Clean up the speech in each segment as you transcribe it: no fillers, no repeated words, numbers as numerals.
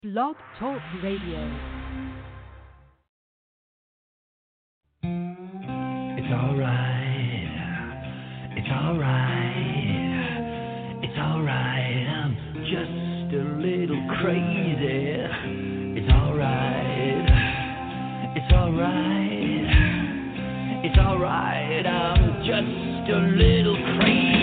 Blog Talk Radio. It's alright. It's alright. It's alright. I'm just a little crazy. It's alright. It's alright. It's alright. I'm just a little crazy.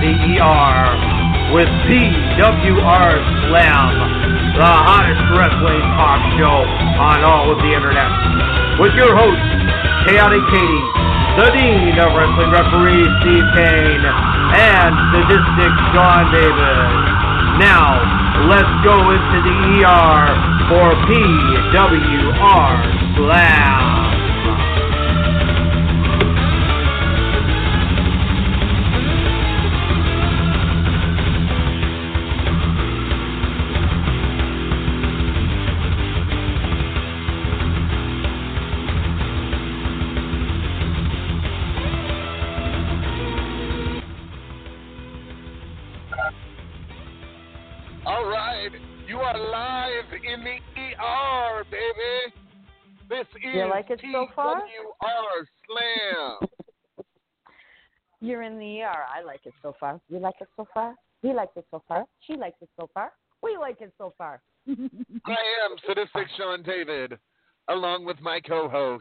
the ER with PWR Slam, the hottest wrestling talk show on all of the internet. With your host, Chaotic Katie, the Dean of Wrestling Referees, Steve Kane, and Sadistic Sean Davis. Now, let's go into the ER for PWR Slam. You like it so far? PWR Slam. You're in the ER. I like it so far. You like it so far? He likes it so far. She likes it so far. We like it so far. I am Sadistic Sean David, along with my co-host.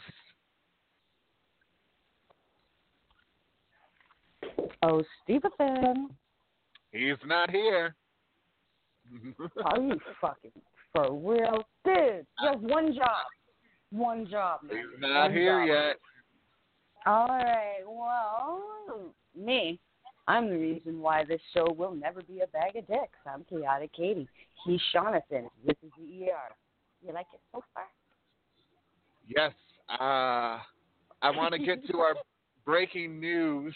Oh, Stevenson. He's not here. Are you fucking for real? Dude, you have one job. One job, man. He's not here yet. All right. Well, I'm the reason why this show will never be a bag of dicks. I'm Chaotic Katie. He's Jonathan. This is the ER. You like it so far? Yes. I want to get to our breaking news.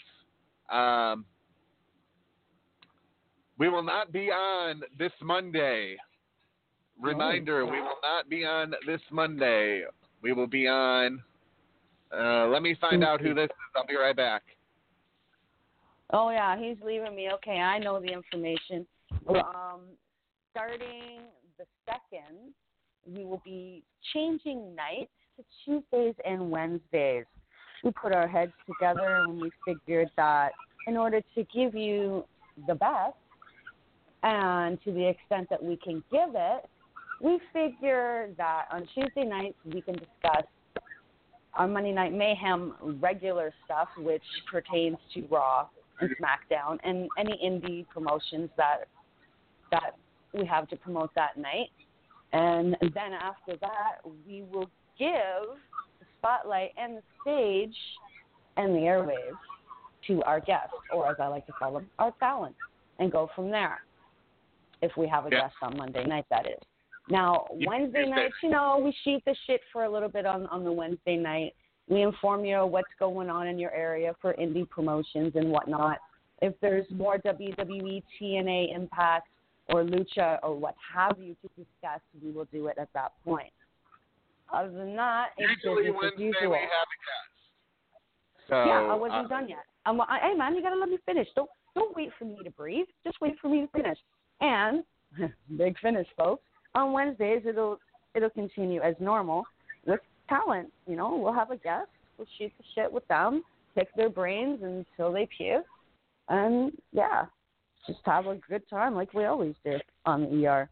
We will not be on this Monday. Reminder, we will not be on this Monday. We will be on, let me find out who this is. I'll be right back. Oh, yeah, he's leaving me. Okay, I know the information. Starting the 2nd, we will be changing nights to Tuesdays and Wednesdays. We put our heads together and we figured that in order to give you the best, and to the extent that we can give it, we figure that on Tuesday nights we can discuss our Monday Night Mayhem regular stuff, which pertains to Raw and SmackDown and any indie promotions that we have to promote that night. And then after that, we will give the spotlight and the stage and the airwaves to our guests, or as I like to call them, our talent, and go from there. If we have a guest on Monday night, that is. Now, Wednesday nights, we shoot the shit for a little bit on the Wednesday night. We inform you what's going on in your area for indie promotions and whatnot. If there's more WWE, TNA, Impact, or Lucha, or what have you to discuss, we will do it at that point. Other than that, it's usually business as usual. We have a guest. So, yeah, I wasn't done yet. Hey, man, you got to let me finish. Don't wait for me to breathe. Just wait for me to finish. And, big finish, folks. On Wednesdays, it'll continue as normal with talent. We'll have a guest. We'll shoot the shit with them, pick their brains until they puke, and just have a good time like we always do on the ER.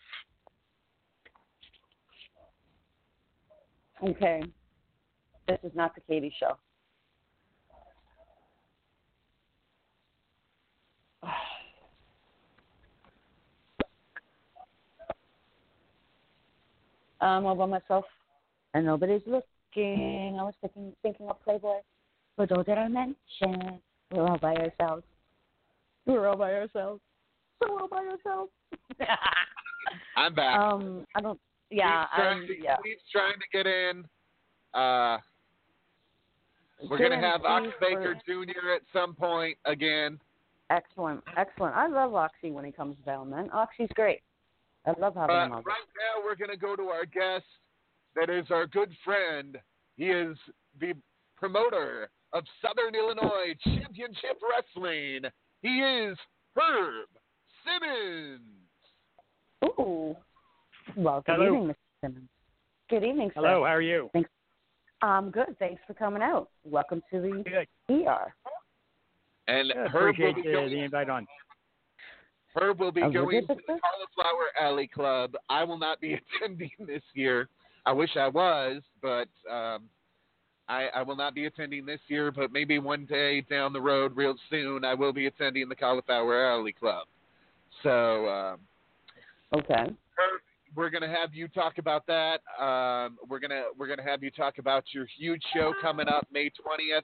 Okay, this is not the Katie Show. I'm all by myself, and nobody's looking. I was thinking of Playboy, but oh, did I mention we're all by ourselves? We're all by ourselves. So we're all by ourselves. I'm back. I don't. Yeah, Steve's trying to get in. We're going to have Ox Baker Jr. at some point again. Excellent. I love Oxy when he comes down, man. Oxy's great. I love having him on. Right now, we're going to go to our guest. That is our good friend. He is the promoter of Southern Illinois Championship Wrestling. He is Herb Simmons. Ooh. Well, good evening, Mr. Simmons. Good evening, sir. Hello, how are you? Thanks. I'm good. Thanks for coming out. Welcome to the ER. And I Herb will appreciate be going, the invite on. Herb will be going to the Cauliflower Alley Club. I will not be attending this year. I wish I was, but I will not be attending this year, but maybe one day down the road, real soon, I will be attending the Cauliflower Alley Club. So, Okay. we're gonna have you talk about that. We're gonna have you talk about your huge show coming up May 20th.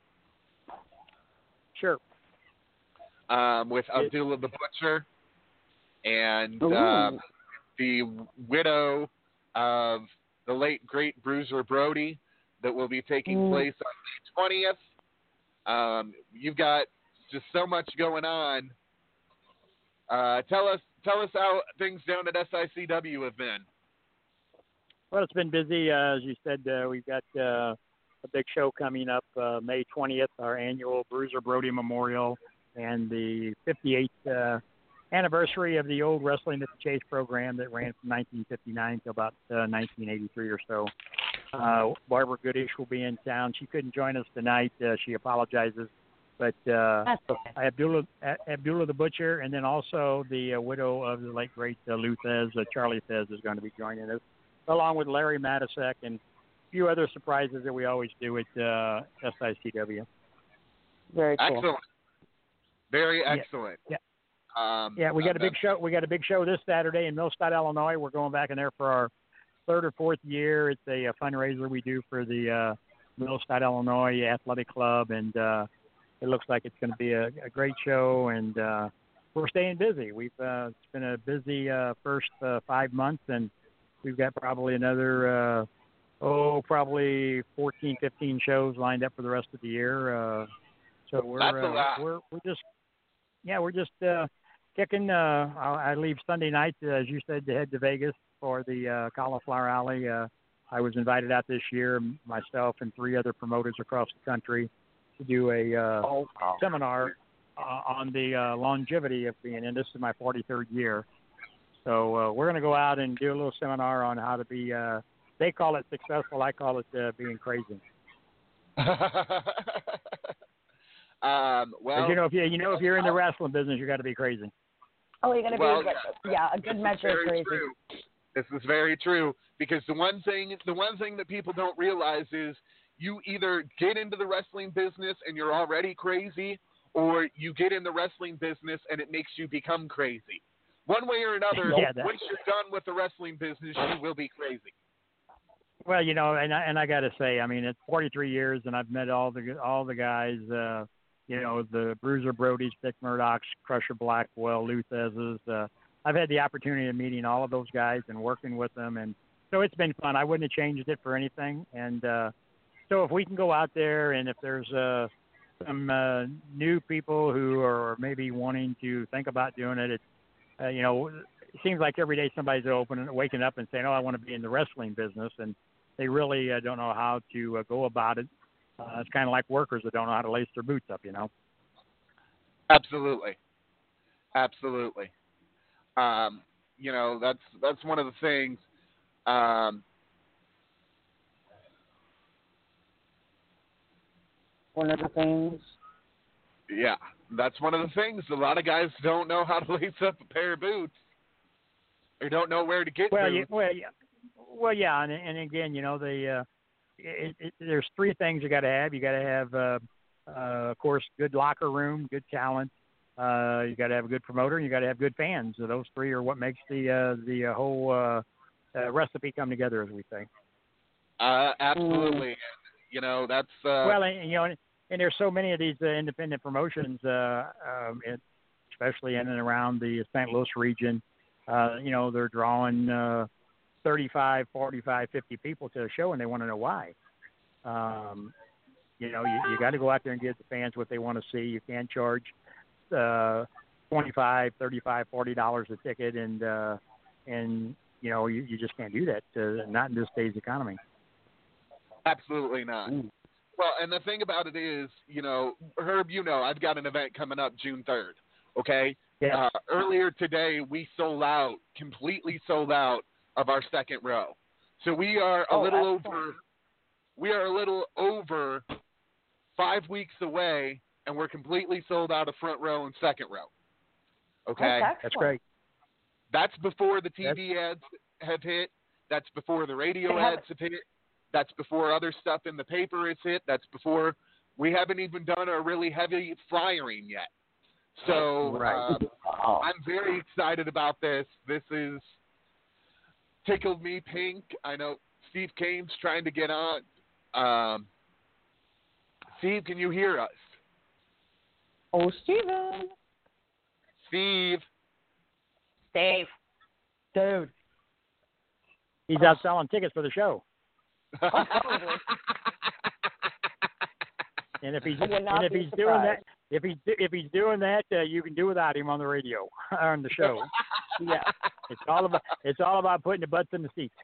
Sure. With Abdullah the Butcher and Ooh. the widow of the late great Bruiser Brody, that will be taking place on May 20th. You've got just so much going on. Tell us how things down at SICW have been. Well, it's been busy. As you said, we've got a big show coming up May 20th, our annual Bruiser Brody Memorial, and the 58th anniversary of the old Wrestling at the Chase program that ran from 1959 to about 1983 or so. Barbara Goodish will be in town. She couldn't join us tonight. She apologizes. But That's okay. Abdullah the Butcher, and then also the widow of the late great Lou Thez, Charlie Thez, is going to be joining us, along with Larry Matisek and a few other surprises that we always do at SICW. Very cool. Excellent. Very excellent. Yeah. We got a big show. We got a big show this Saturday in Millstadt, Illinois. We're going back in there for our third or fourth year. It's a fundraiser we do for the Millstadt, Illinois Athletic Club, and it looks like it's going to be a great show, and we're staying busy. It's been a busy first 5 months, and we've got probably another probably 14, 15 shows lined up for the rest of the year. So we're just kicking. I leave Sunday night, as you said, to head to Vegas for the Cauliflower Alley. I was invited out this year, myself and 3 other promoters across the country, to do a seminar on the longevity of being in. This is my 43rd year. So we're going to go out and do a little seminar on how to be, they call it successful, I call it being crazy. Well, if you're in the wrestling business, you got to be crazy. Oh, you're going to be, a good measure of crazy. True. This is very true, because the one thing that people don't realize is you either get into the wrestling business and you're already crazy, or you get in the wrestling business and it makes you become crazy. One way or another, once you're done with the wrestling business, you will be crazy. Well, and I got to say, I mean, it's 43 years, and I've met all the guys. The Bruiser Brodys, Dick Murdochs, Crusher Blackwell, Lou Thez's. I've had the opportunity of meeting all of those guys and working with them, and so it's been fun. I wouldn't have changed it for anything. And so if we can go out there, and if there's some new people who are maybe wanting to think about doing it, it seems like every day somebody's waking up and saying, "Oh, I want to be in the wrestling business," and they really don't know how to go about it. It's kind of like workers that don't know how to lace their boots up, Absolutely. That's one of the things. One of the things. Yeah, that's one of the things. A lot of guys don't know how to lace up a pair of boots, or don't know where to get boots. And again, there's 3 things you got to have. You got to have, of course, good locker room, good talent. You got to have a good promoter, and you got to have good fans. So those 3 are what makes the whole recipe come together, as we say. Absolutely. That's and there's so many of these independent promotions, especially in and around the St. Louis region. They're drawing 35, 45, 50 people to a show, and they want to know why. You got to go out there and give the fans what they want to see. You can't charge $25, $35, $40 a ticket, and you just can't do that. Not in this day's economy. Absolutely not. Well, and the thing about it is, Herb, I've got an event coming up June 3rd. Okay. Yeah. Earlier today, we completely sold out of our second row. So we are a little over 5 weeks away, and we're completely sold out of front row and second row. Okay? That's great. That's before the TV ads have hit. That's before the radio ads have hit. That's before other stuff in the paper is hit. That's before we haven't even done a really heavy flyering yet. So I'm very excited about this. This is tickled me pink. I know Steve Kane's trying to get on. Steve, can you hear us? Oh, Steven. Steve. Dave. Dude. He's out selling tickets for the show. And if he's doing that, if he's doing that, you can do without him on the radio on the show. Yeah, it's all about putting the butts in the seats.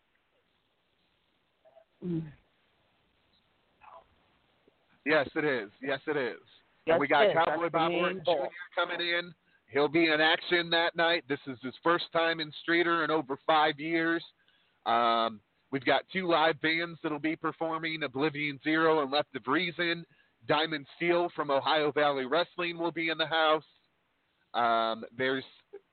Yes, it is. Yes, it is. Yes, and we got it is. Cowboy Bob Orton Jr. coming in. He'll be in action that night. This is his first time in Streeter in over 5 years. We've got 2 live bands that'll be performing, Oblivion Zero and Left of Reason. Diamond Steel from Ohio Valley Wrestling will be in the house. There's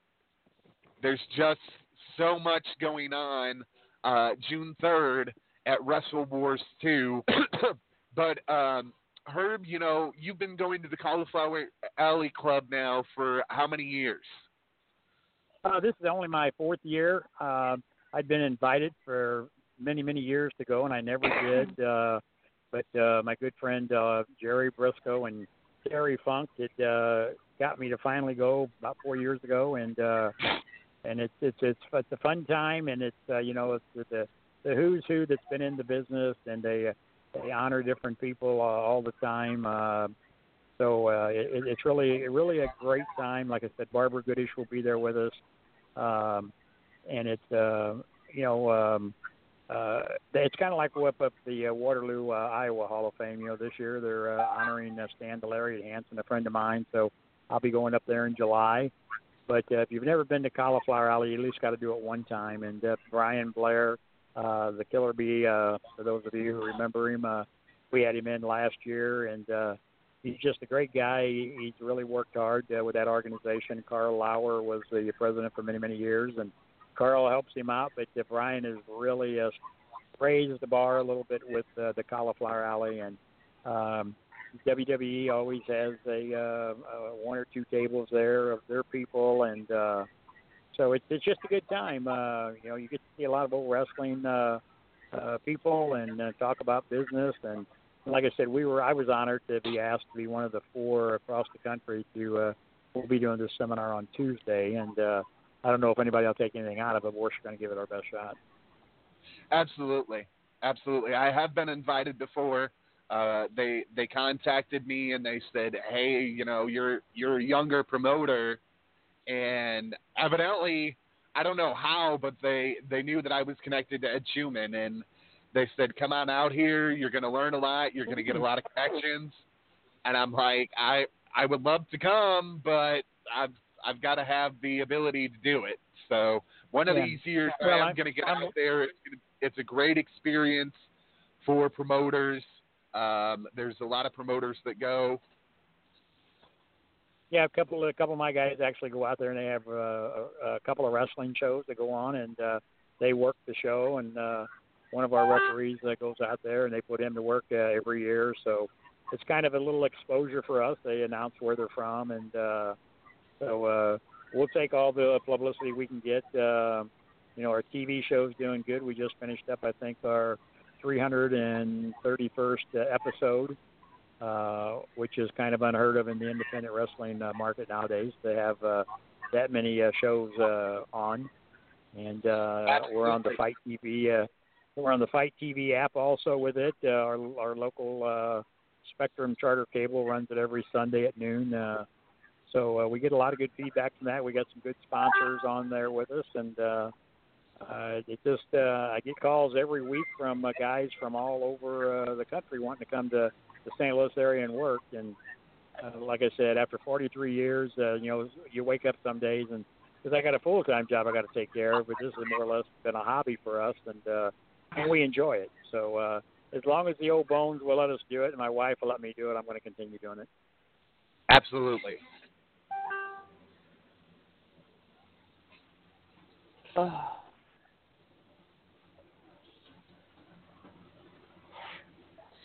just so much going on June 3rd at Wrestle Wars 2. But, Herb, you know, you've been going to the Cauliflower Alley Club now for how many years? This is only my 4th year. I'd been invited for many, many years to go, and I never did. But my good friend Jerry Briscoe and Terry Funk got me to finally go about 4 years ago, and it's a fun time, and it's it's the who's who that's been in the business, and they honor different people all the time. So it's really a great time. Like I said, Barbara Goodish will be there with us, and it's it's kind of like up the Waterloo, Iowa Hall of Fame. You know, this year they're honoring Stan Delary Hansen, a friend of mine. So I'll be going up there in July. But if you've never been to Cauliflower Alley, you at least got to do it one time. And Brian Blair, the Killer Bee, for those of you who remember him, we had him in last year, and he's just a great guy. He's really worked hard with that organization. Carl Lauer was the president for many, many years, and Carl helps him out, but Brian has really raised the bar a little bit with the Cauliflower Alley, and WWE always has a 1 or 2 tables there of their people, and so it's just a good time. You get to see a lot of old wrestling people and talk about business, and like I said, I was honored to be asked to be one of the 4 across the country to. We'll be doing this seminar on Tuesday, and I don't know if anybody will take anything out of it, but we're going to give it our best shot. Absolutely. Absolutely. I have been invited before. They contacted me and they said, hey, you're a younger promoter. And evidently, I don't know how, but they knew that I was connected to Ed Schumann. And they said, come on out here. You're going to learn a lot. You're going to get a lot of connections. And I'm like, I would love to come, but I've got to have the ability to do it. So one of these years, I'm going to get out there. It's a great experience for promoters. There's a lot of promoters that go. Yeah, a couple of my guys actually go out there, and they have a couple of wrestling shows that go on, and they work the show. And one of our referees goes out there, and they put him to work every year. So it's kind of a little exposure for us. They announce where they're from, and so we'll take all the publicity we can get. Our TV show's doing good. We just finished up, I think, our 331st episode, which is kind of unheard of in the independent wrestling market nowadays. They have that many shows on, and we're on the Fight TV. We're on the Fight TV app also with it. Our local Spectrum Charter Cable runs it every Sunday at noon. So we get a lot of good feedback from that. We got some good sponsors on there with us, and I get calls every week from guys from all over the country wanting to come to the St. Louis area and work. And like I said, after 43 years, you wake up some days and because I got a full-time job I got to take care of, but this has more or less been a hobby for us, and we enjoy it. So as long as the old bones will let us do it, and my wife will let me do it, I'm going to continue doing it. Absolutely.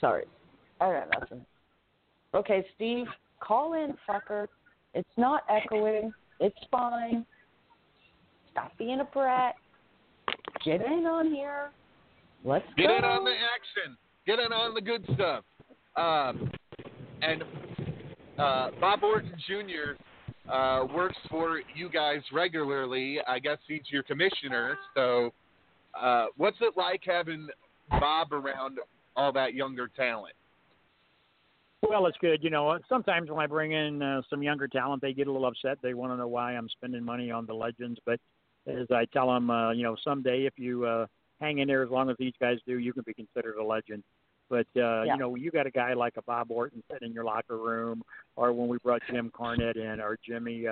Sorry. I got nothing. Okay, Steve, call in, fucker. It's not echoing. It's fine. Stop being a brat. Get in on here. Let's Get go. in on the action. Get in on the good stuff. And Bob Orton Jr. Works for you guys regularly. I guess he's your commissioner. So what's it like having Bob around all that younger talent? Well, it's good. You know, sometimes when I bring in some younger talent, they get a little upset. They want to know why I'm spending money on the legends. But as I tell them, someday if you hang in there as long as these guys do, you can be considered a legend. But, you got a guy like a Bob Orton sitting in your locker room, or when we brought Jim Cornette in, or Jimmy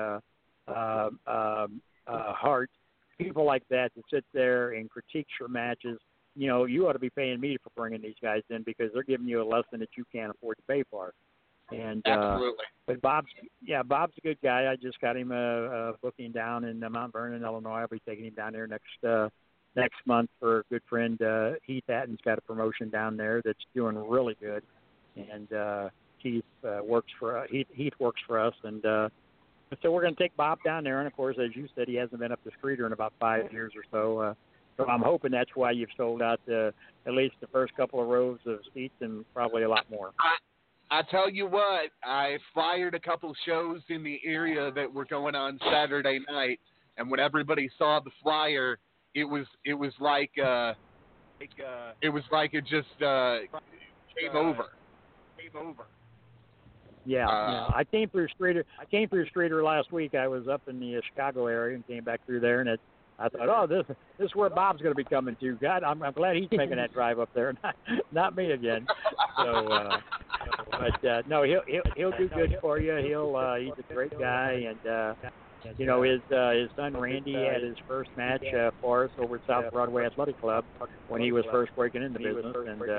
Hart, people like that sit there and critique your matches. You know, you ought to be paying me for bringing these guys in because they're giving you a lesson that you can't afford to pay for. And Absolutely. But Bob's a good guy. I just got him a booking down in Mount Vernon, Illinois. I'll be taking him down there next month for a good friend. Heath Hatton's got a promotion down there that's doing really good, and Heath works for us, and so we're going to take Bob down there. And of course, as you said, he hasn't been up the streeter in about 5 years or so. So I'm hoping that's why you've sold out at least the first couple of rows of seats and probably a lot more. I tell you what, I flyered a couple shows in the area that were going on Saturday night, and when everybody saw the flyer, it was like it just came over. Yeah, I came through Streeter last week. I was up in the Chicago area and came back through there, and I thought, this is where Bob's going to be coming to. God, I'm glad he's making that drive up there, not me again. So, but no, he'll do good for you. He's a great guy, and his son Randy had his first match for us over at South Broadway Athletic Club when he was first breaking into business,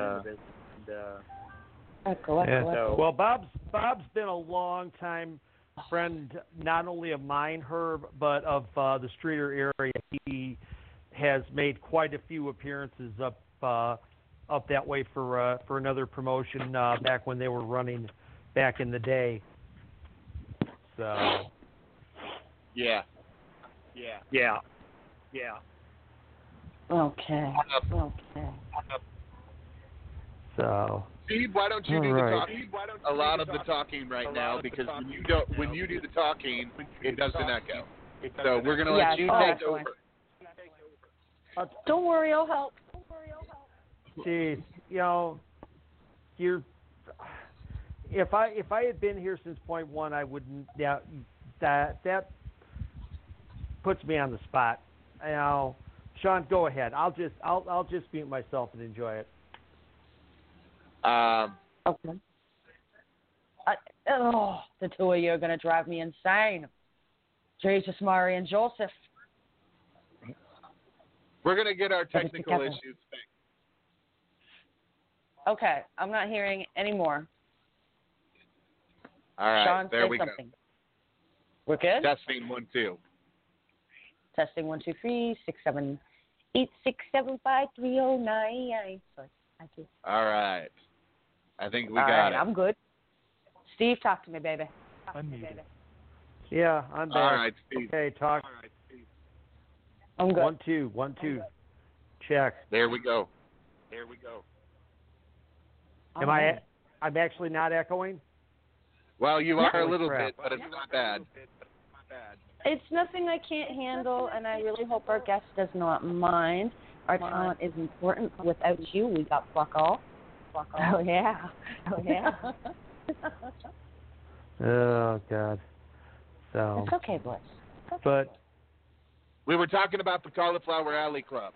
Well, Bob's been a long time friend, not only of mine, Herb, but of the Streeter area. He has made quite a few appearances up that way for another promotion back when they were running back in the day. So. Yeah. Okay. So. Steve, why don't you do the talking? A lot of the talking right now, because when you do the talking, it doesn't echo. So we're going to let you take over. Don't worry, I'll help. Jeez, if I had been here since point one, I wouldn't. Yeah, that puts me on the spot. Sean, go ahead. I'll just mute myself and enjoy it. Okay. The two of you are going to drive me insane. Jesus, Mari, and Joseph. We're going to get our technical issues fixed. Okay, I'm not hearing any more. All right, Sean, there say we something. go. We're good? Testing 1 2. Testing 1 2 3 6 7 8 6 7 5 3 0 9. Sorry, thank you. All right. I think we All got right, it. I'm good. Steve, talk to me, baby. Yeah, I'm back. All right, Steve. Okay, talk. I'm good. 1 2. Check. There we go. I'm actually not echoing? Well, you are a little crap. bit, but it's not bad. It's nothing I can't handle, and I really hope our guest does not mind. Our talent is important. Without you, we got fuck all. Oh, yeah. Oh, God. So. It's okay, boys. But. We were talking about the Cauliflower Alley Club.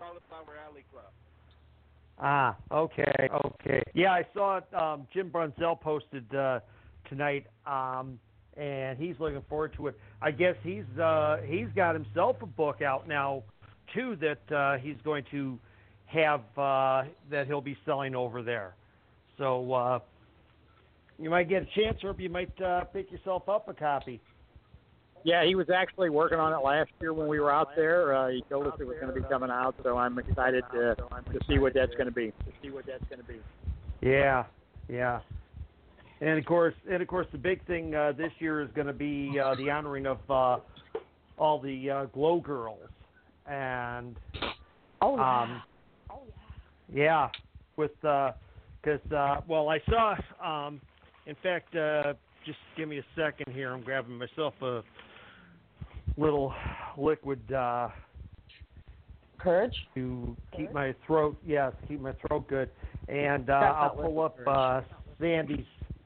Okay. Yeah, I saw it. Jim Brunzell posted tonight, and he's looking forward to it. I guess he's got himself a book out now, too, that he's going to have that he'll be selling over there. So you might get a chance, or you might pick yourself up a copy. Yeah, he was actually working on it last year when we were out there. He told us it was going to be coming out, so I'm excited to see what that's going to be. Yeah, Yeah. And of course, the big thing this year is going to be the honoring of all the Glow girls, and yeah, with because I saw in fact, just give me a second here. I'm grabbing myself a little liquid Courage to keep my throat. Yes, keep my throat good, and I'll pull up Sandy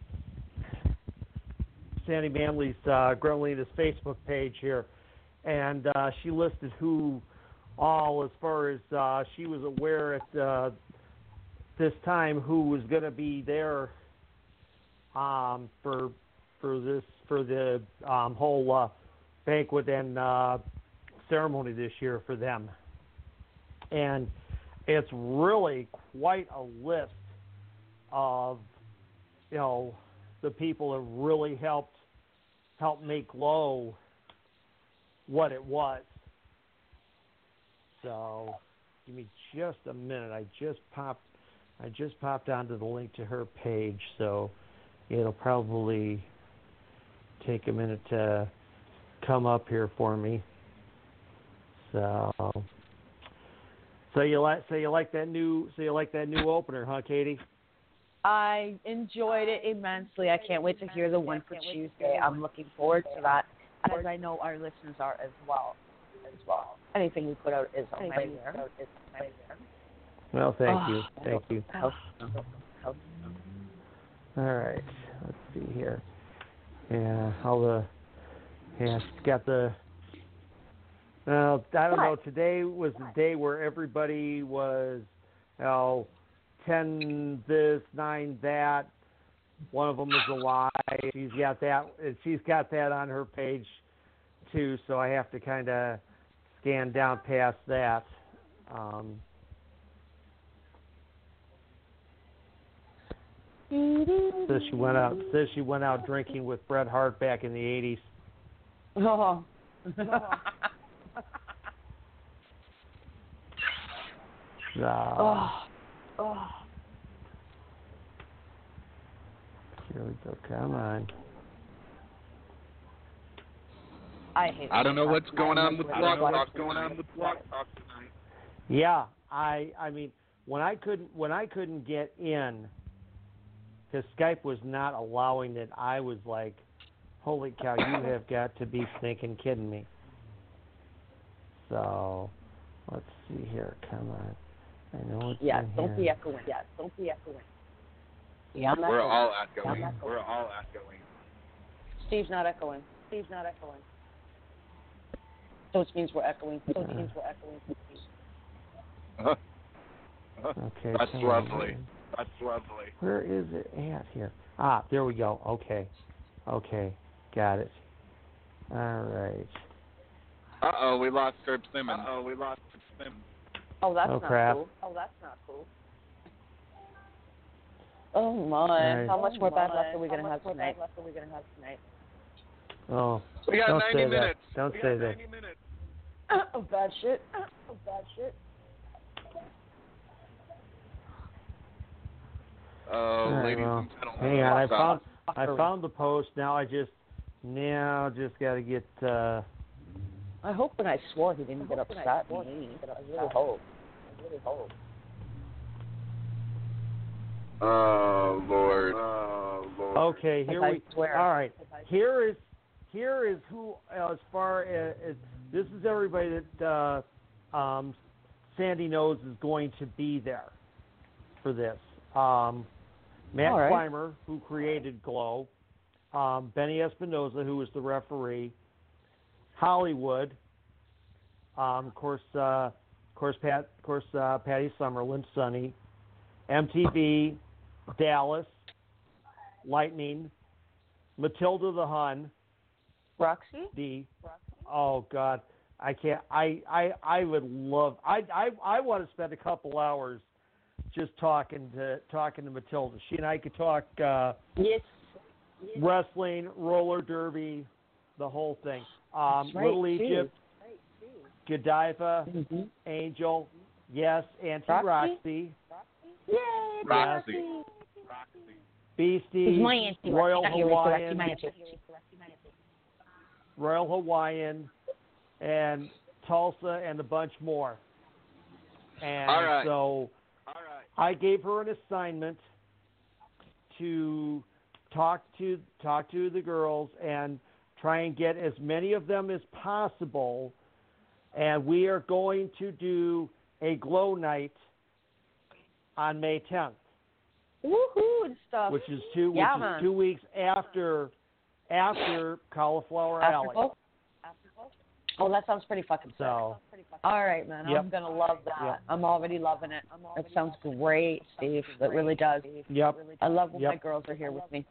Manley's Gremlina's Facebook page here, and she listed who all, as far as she was aware at this time, who was going to be there for the whole banquet and ceremony this year for them, and it's really quite a list of the people that really helped make Glow what it was. So give me just a minute. I just popped onto the link to her page, so it'll probably take a minute to come up here for me. So you like that new opener, huh, Katie? I enjoyed it immensely. I can't wait to hear the one for Tuesday. I'm looking forward to that, as I know our listeners are as well. Anything we put out is on my there. Well, thank you. All right, let's see here. It's got the. Well, I don't know. Today was the day where everybody was, 10 this, 9 that. One of them is a lie. She's got that on her page too. So I have to kind of scan down past that. Says she went out drinking with Bret Hart back in the 80s. Oh. Here we go. Come on. I don't know what's going on with Blog Talk tonight. Yeah, I mean, when I couldn't get in, because Skype was not allowing it, I was like, holy cow, you have got to be stinking kidding me. So, let's see here. Come on. I know it's in don't here. be echoing. Yeah, We're all echoing. Steve's not echoing. So it means we're echoing. Okay. That's lovely. Where is it at here? There we go. Okay, got it. All right. Uh-oh, we lost Herb Simmons. Oh, that's not crap. cool. Oh my! Right. How much more bad luck are we gonna have tonight? Oh, We got don't 90 say minutes. that. Don't say that. Oh, bad shit. Oh, All right, ladies well, and gentlemen. hang on. I found the post. Now I just got to get. I hope when I swore he didn't get upset. I really hope. Oh, Lord. Okay, here I we. swear. All right, here is who, as far as this is everybody that Sandy knows is going to be there for this. Matt Clymer, who created Glow, Benny Espinoza, who was the referee, Hollywood, of course, Patty Summerlin, Sonny, MTV, Dallas, Lightning, Matilda the Hun, Roxy? Oh God, I can't. I would love. I want to spend a couple hours just talking to Matilda. She and I could talk wrestling, roller derby, the whole thing. Little Egypt, Godiva, Angel, yes, Auntie Roxy. Yay, Roxy. Beastie, He's my auntie. Royal Not your Hawaiian, my auntie. Royal Hawaiian, and Tulsa, and a bunch more. And All right. so I gave her an assignment to talk to the girls and try and get as many of them as possible. And we are going to do a glow night on May 10th. Woohoo and stuff. Which is 2 weeks after Cauliflower Alley. Oh, that sounds pretty fucking sick. So, all right, man. Yep. I'm going to love that. Yep. I'm already loving it. That sounds great, Steve. It really does. Yep. I love when Yep. my girls are here with me.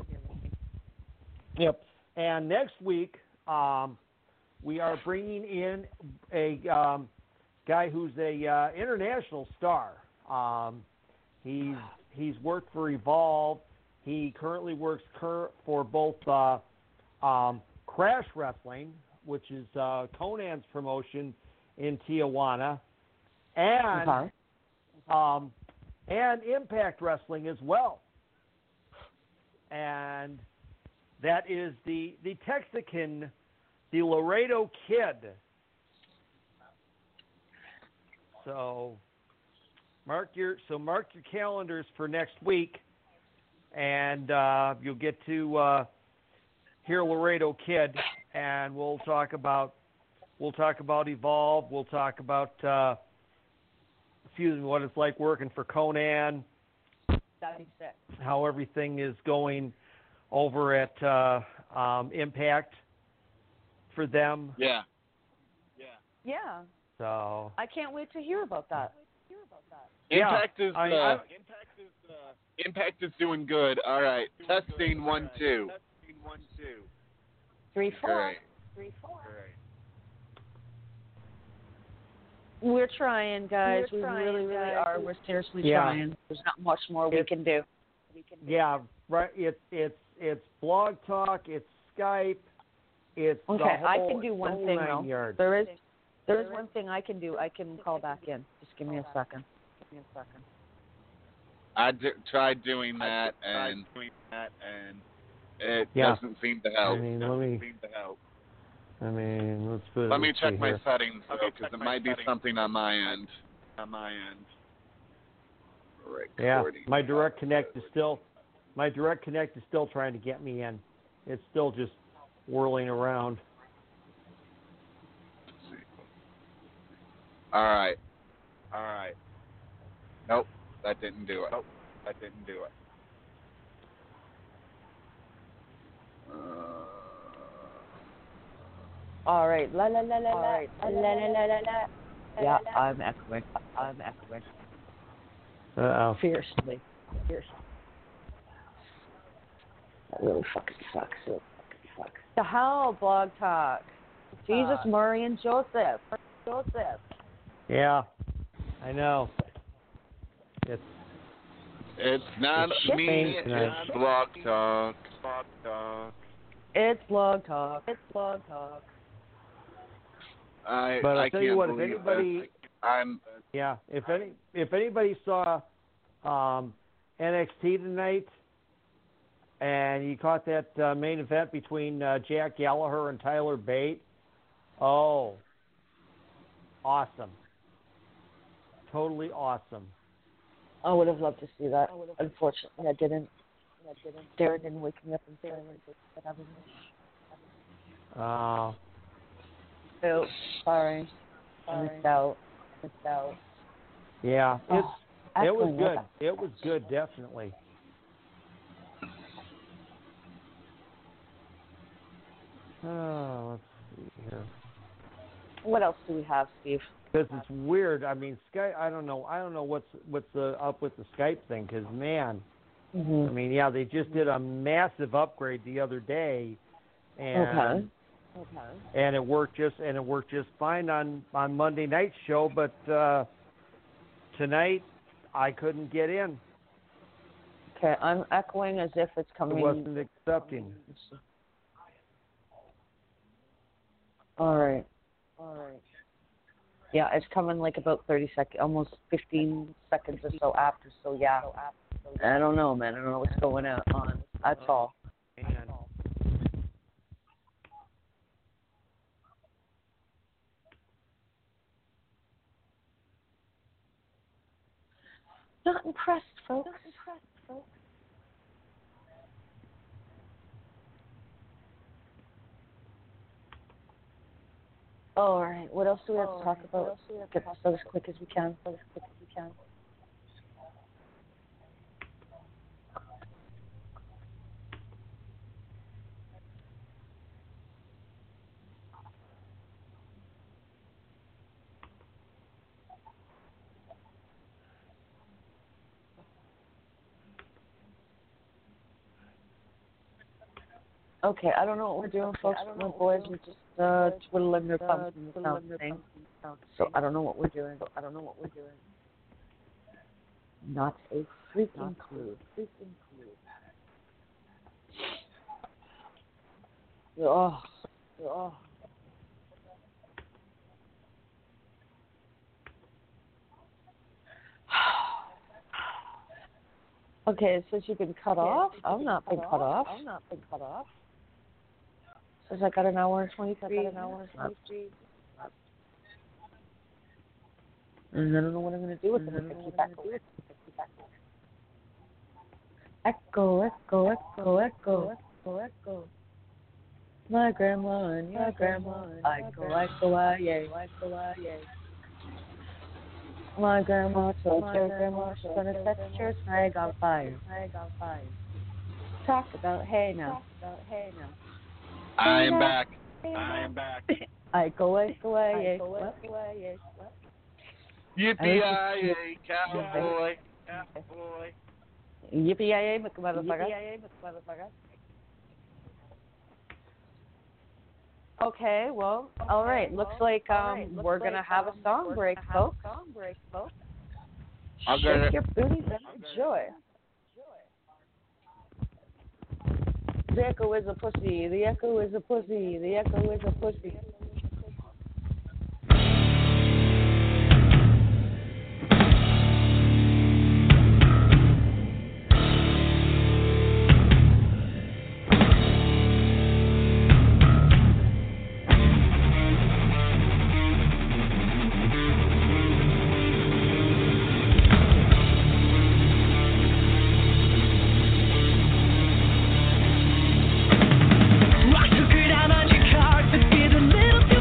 Yep. And next week, we are bringing in a guy who's a international star. He's worked for Evolve. He currently works for both Crash Wrestling, which is Conan's promotion in Tijuana, and Impact Wrestling as well. And that is the Texican, the Laredo Kid. So mark your calendars for next week, and you'll get to hear Laredo Kid, and we'll talk about Evolve. We'll talk about what it's like working for Conan. That'd be sick. How everything is going over at Impact for them. Yeah. Yeah. So I can't wait to hear about that. Impact Yeah, Impact is doing good. All right. Testing 1 2. 3 4. Great. 3 4. We're trying, guys. We really are. We're seriously trying. There's not much more we can do. Yeah, right. It's Blog Talk. It's Skype. It's Okay, the whole, I can do one thing though. yards. There is one thing I can do. I can call back in. Just give me a second. I tried doing that, and it doesn't seem to help. Let's put it. Let me let's check see my here. settings, though, because it might be something on my end. Yeah, Recording. my direct connect is still trying to get me in. It's still just whirling around. All right. Nope, that didn't do it. All right. La la la la la. La la la la la. Yeah, I'm echoing. Uh-oh. Fiercely. That really fucking sucks. The hell, Blog Talk. Jesus, Murray, and Joseph. Yeah, I know. It's not It's me. shit. It's Blog Talk. It's Blog Talk. I I'll tell you can't what, if believe anybody, this. I'm. yeah, if anybody saw NXT tonight, and you caught that main event between Jack Gallagher and Tyler Bate, oh, awesome, totally awesome. I would have loved to see that. Unfortunately, I didn't. Darren didn't wake me up and say Uh, oh, sorry. I missed out. yeah, it was excellent. good. It was good, definitely. Let's see here. What else do we have, Steve? Because it's weird. I mean, Skype. I don't know what's up with the Skype thing. Because man, Mm-hmm. I mean, yeah, they just did a massive upgrade the other day, and and it worked just fine on Monday night's show. But tonight, I couldn't get in. Okay, I'm echoing as if it's coming. It wasn't accepting. All right. Yeah, it's coming like about 30 seconds, almost 15 seconds or so after. So yeah. I don't know, man. I don't know what's going on. That's all. And Not impressed, folks. All right. What else do we have to talk about? Get this as quick as we can. Okay, I don't know what we're doing, folks. My boys are just twiddling their thumbs in the sound thing. So I don't know what we're doing. Not a freaking clue. Oh. Okay, it says you've been cut off. I've not been cut off. Says I got an hour and 23. And I don't know what I'm going to do with it if I keep echoing. Echo. My grandma and your grandma. Echo, yay. My grandma told your grandma she's going to set your snag on fire. Talk about hey now. I am back. I go away. Yippee-yi-yay, cowboy. Yippee-yi-yay, motherfucker. Okay, well, all right. Looks like we're going to have a song break, folks. Shake your booties and enjoy. The echo is a pussy. The echo is a pussy. Rock took it out on your car to feel a little too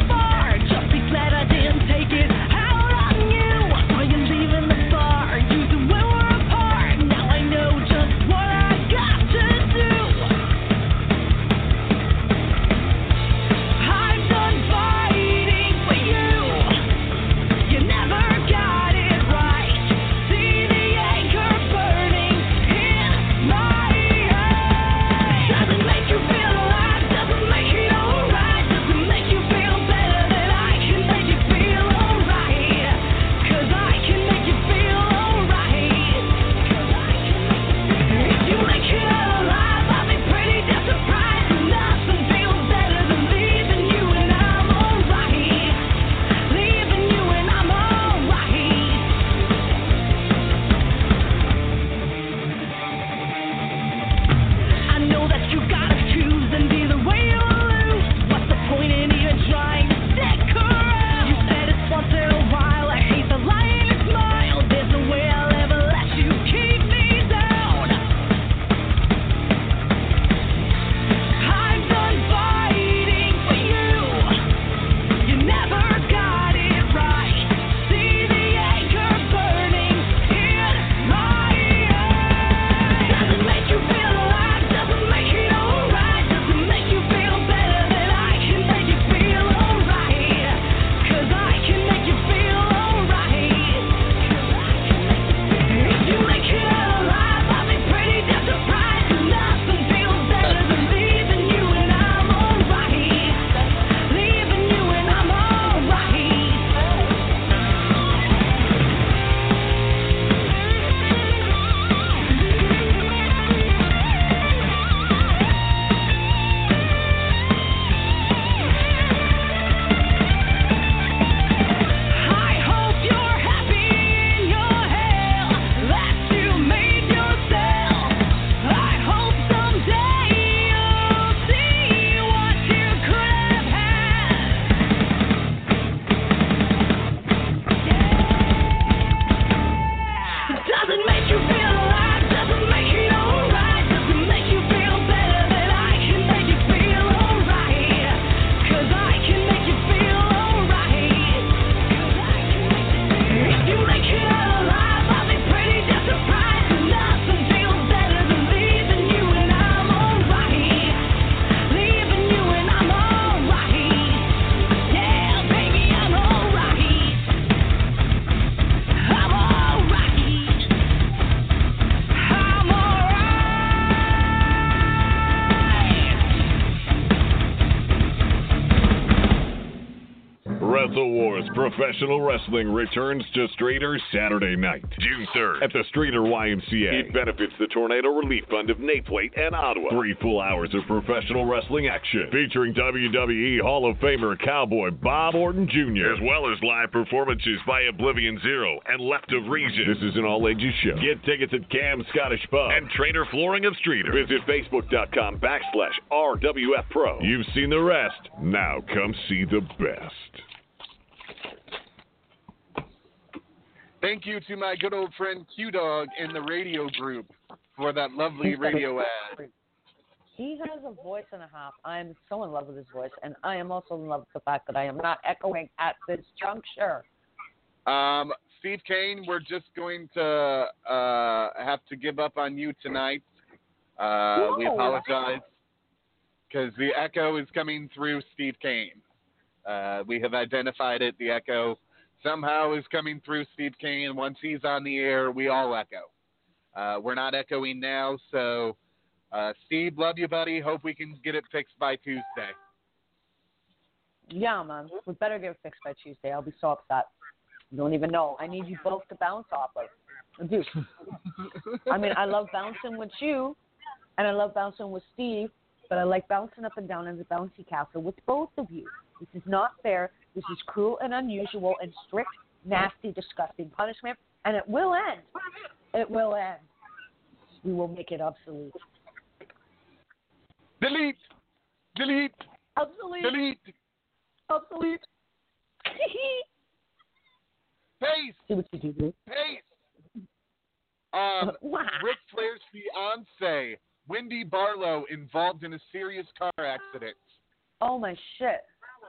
Wrestle Wars Professional Wrestling returns to Streator Saturday night, June 3rd, at the Streator YMCA. It benefits the Tornado Relief Fund of Natewaite and Ottawa. 3 full hours of professional wrestling action, featuring WWE Hall of Famer Cowboy Bob Orton Jr., as well as live performances by Oblivion Zero and Left of Region. This is an all-ages show. Get tickets at Cam's Scottish Pub and Trainer Flooring of Streator. Visit Facebook.com/RWF Pro. You've seen the rest. Now come see the best. Thank you to my good old friend Q-Dog in the radio group for that lovely radio ad. He has a voice and a half. I'm so in love with his voice, and I am also in love with the fact that I am not echoing at this juncture. Steve Kane, we're just going to have to give up on you tonight. We apologize because the echo is coming through Steve Kane. We have identified it. The echo somehow is coming through Steve Kane. Once he's on the air, we all echo. We're not echoing now, so Steve, love you, buddy. Hope we can get it fixed by Tuesday. Yeah, man. We better get it fixed by Tuesday. I'll be so upset. You don't even know. I need you both to bounce off of. Dude, I mean, I love bouncing with you, and I love bouncing with Steve, but I like bouncing up and down in the bouncy castle with both of you. This is not fair. This is cruel and unusual and strict, nasty, disgusting punishment, and it will end. It will end. We will make it obsolete. Delete! Delete! Obsolete! Delete! Obsolete! Pace! See what you do, dude. Pace! Wow. Ric Flair's fiancée, Wendy Barlow, involved in a serious car accident. Oh, my shit.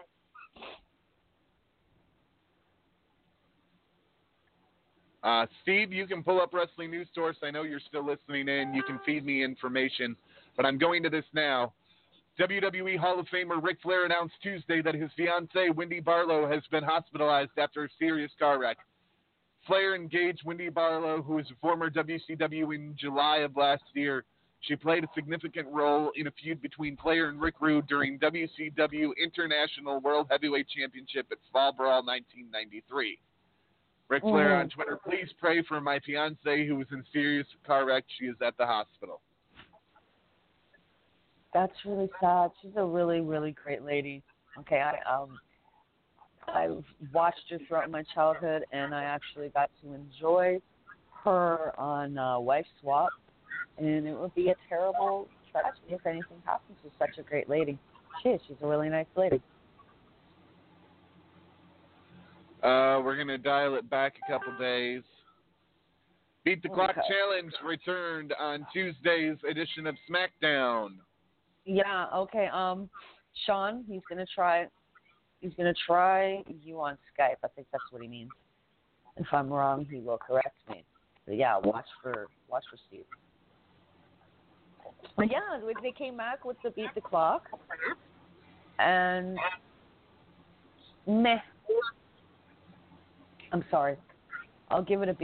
Steve, you can pull up Wrestling News Source. I know you're still listening in. You can feed me information, but I'm going to this now. WWE Hall of Famer Ric Flair announced Tuesday that his fiancée, Wendy Barlow, has been hospitalized after a serious car wreck. Flair engaged Wendy Barlow, who is a former WCW, in July of last year. She played a significant role in a feud between Flair and Rick Rude during WCW International World Heavyweight Championship at Fall Brawl 1993. Ric Flair on Twitter, please pray for my fiancée who was in serious car wreck. She is at the hospital. That's really sad. She's a really, really great lady. Okay, I watched her throughout my childhood, and I actually got to enjoy her on Wife Swap, and it would be a terrible tragedy if anything happens to such a great lady. She's a really nice lady. We're going to dial it back a couple days. Beat the Clock Challenge returned on Tuesday's edition of SmackDown. Yeah, okay. Sean, he's gonna try you on Skype. I think that's what he means. If I'm wrong, he will correct me. But yeah, watch for Steve. But yeah, they came back with the Beat the Clock, and meh. I'm sorry. I'll give it a B.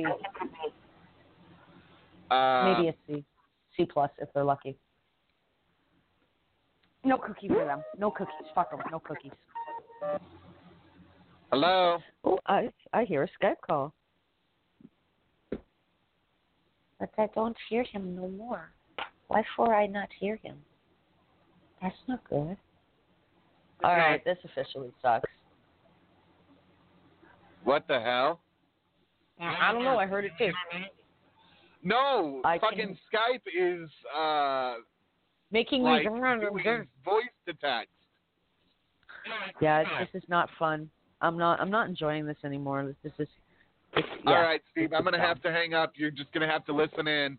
Maybe a C. C+ if they're lucky. No cookie for them. No cookies. Fuck them. No cookies. Hello? Oh, I hear a Skype call. But I don't hear him no more. Why for I not hear him? That's not good. All right, this officially sucks. What the hell? I don't know. I heard it too. No, fucking Skype is making like me doing voice to text. Yeah, this is not fun. I'm not enjoying this anymore. This is. All right, Steve. I'm gonna have to hang up. You're just gonna have to listen in.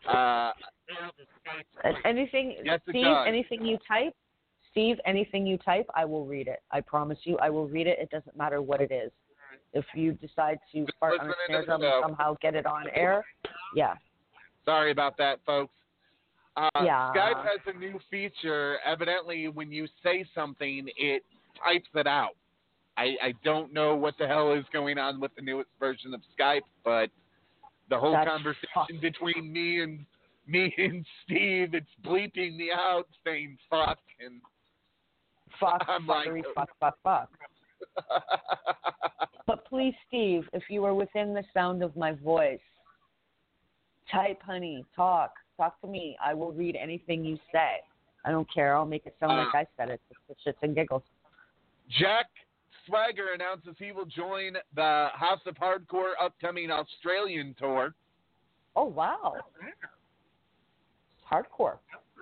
Anything, yes, Steve? Anything you type, Steve? Anything you type, I will read it. I promise you, I will read it. It doesn't matter what it is. If you decide to fart on a snare drum and somehow get it on air, yeah. Sorry about that, folks. Yeah. Skype has a new feature. Evidently, when you say something, it types it out. I don't know what the hell is going on with the newest version of Skype, but the whole conversation between me and Steve, it's bleeping me out saying fuck and fuck, I'm fuckery, like, fuck. But please, Steve, if you are within the sound of my voice, type, honey, talk to me. I will read anything you say. I don't care. I'll make it sound like I said it. It's shits and giggles. Jack Swagger announces he will join the House of Hardcore upcoming Australian tour. Oh, wow. Hardcore.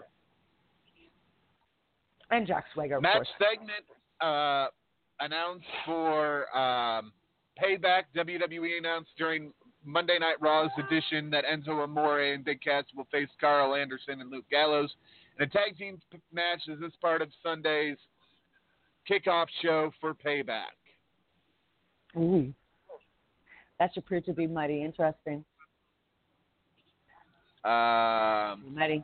And Jack Swagger, of Match course. segment announced for Payback. WWE announced during Monday Night Raw's edition that Enzo Amore and Big Cass will face Carl Anderson and Luke Gallows in a tag team match as this part of Sunday's kickoff show for Payback. Ooh. That should prove to be mighty interesting. Mighty.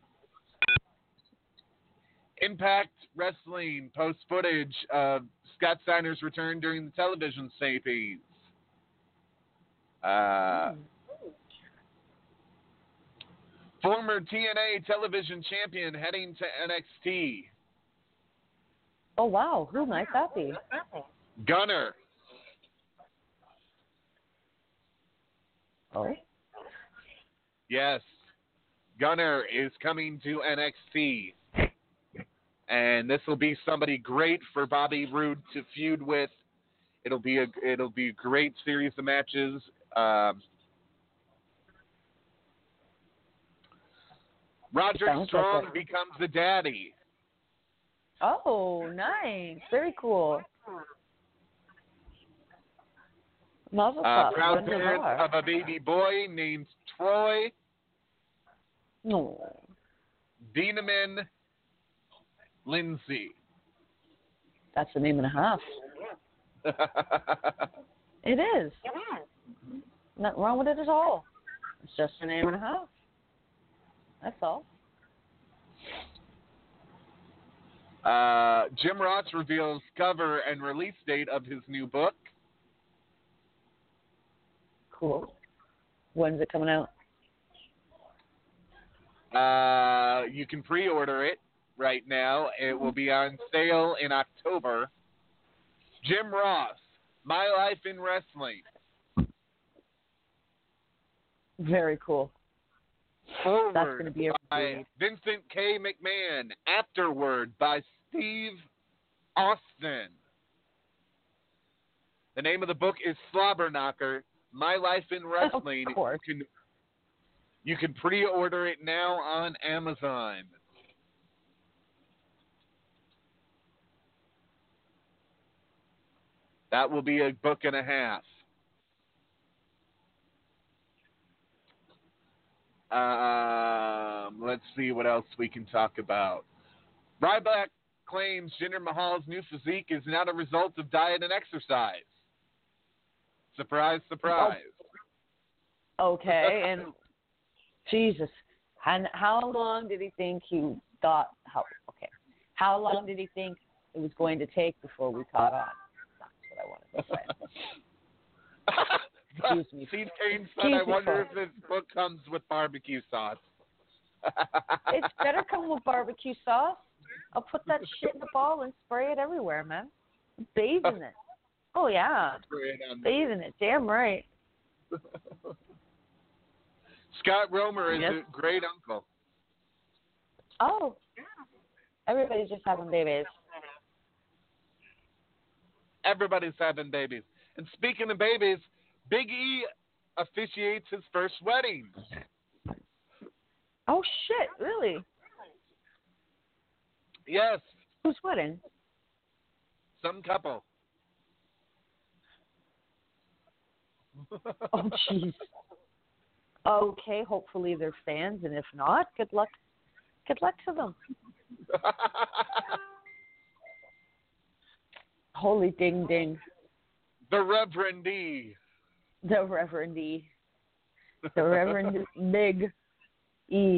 Impact Wrestling posts footage of Scott Steiner's return during the television tapings. Former TNA television champion heading to NXT. Oh, wow. Who might that be? Gunner. Oh? Yes. Gunner is coming to NXT. And this will be somebody great for Bobby Roode to feud with. It'll be a great series of matches. Roderick Strong becomes the daddy. Oh, nice. Very cool. Proud parents of a baby boy named Troy. No. Dinaman Lindsay. That's a name and a half. It is. Nothing wrong with it at all. It's just a name and a half. That's all. Jim Ross reveals cover and release date of his new book. Cool. When's it coming out? You can pre-order it right now. It will be on sale in October. Jim Ross, My Life in Wrestling. Very cool. Forward That's going to be by Vincent K. McMahon. Afterward by Steve Austin. The name of the book is Slobberknocker, My Life in Wrestling. Of course. You can pre-order it now on Amazon. That will be a book and a half. Let's see what else we can talk about. Ryback claims Jinder Mahal's new physique is not a result of diet and exercise. Surprise, surprise. Okay, and Jesus. And how long did he think he thought, how long did he think it was going to take before we caught on? That's what I wanted to say. Excuse me. Steve Kane said, I wonder if this book comes with barbecue sauce. It's better come with barbecue sauce. I'll put that shit in the ball and spray it everywhere, man. Bathe in it. Oh, yeah. Bathe in it. Damn right. Scott Romer is a great uncle. Oh. Everybody's just having babies. Everybody's having babies. And speaking of babies, Big E officiates his first wedding. Oh, shit. Really? Yes. Whose wedding? Some couple. Oh, jeez. Okay, hopefully they're fans, and if not, good luck. Good luck to them. Holy ding ding. The Reverend E. The Reverend E. The Reverend Big E.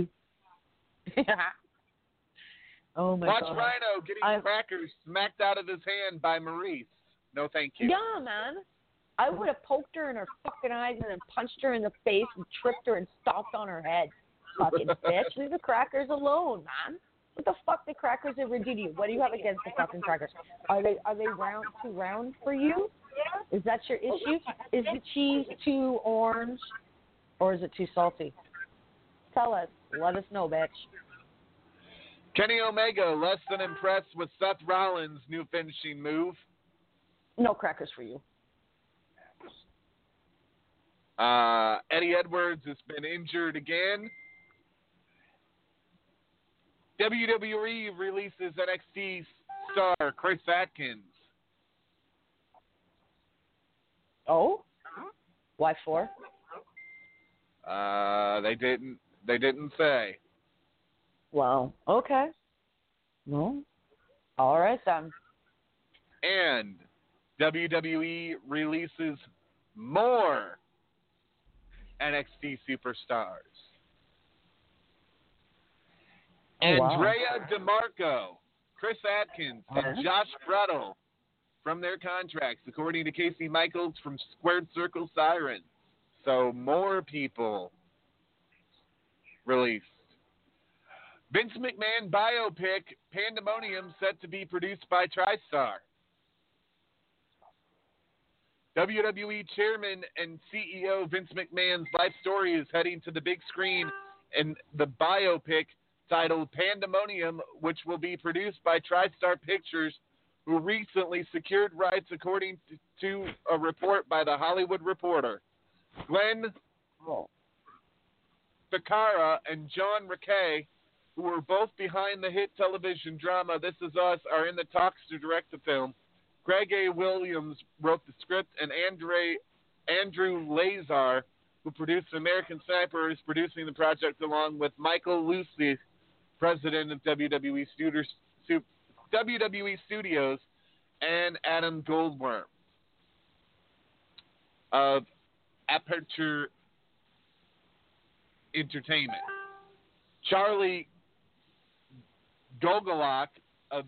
Oh my Watch God. Rhino getting crackers smacked out of his hand by Maurice. No, thank you. Yeah, man. I would have poked her in her fucking eyes and then punched her in the face and tripped her and stomped on her head. Fucking bitch. Leave the crackers alone, man. What the fuck did crackers ever do to you? What do you have against the fucking crackers? Are they too round for you? Is that your issue? Is the cheese too orange, or is it too salty? Tell us. Let us know, bitch. Kenny Omega, less than impressed with Seth Rollins' new finishing move. No crackers for you. Eddie Edwards has been injured again. WWE releases NXT star Chris Atkins. Oh? Why for? They didn't say. Well, okay. Well, all right then. And WWE releases more NXT superstars. Andrea DeMarco, Chris Atkins, and Josh Brettel from their contracts, according to Casey Michaels from Squared Circle Sirens. So more people released. Vince McMahon biopic Pandemonium set to be produced by TriStar. WWE Chairman and CEO Vince McMahon's life story is heading to the big screen in the biopic titled Pandemonium, which will be produced by TriStar Pictures, who recently secured rights according to a report by The Hollywood Reporter. Glenn Ficarra and John Riquet, who were both behind the hit television drama This Is Us, are in the talks to direct the film. Greg A. Williams wrote the script, and Andrew Lazar, who produced American Sniper, is producing the project along with Michael Lucy, president of WWE Studios, and Adam Goldworm of Aperture Entertainment. Charlie Gogolak of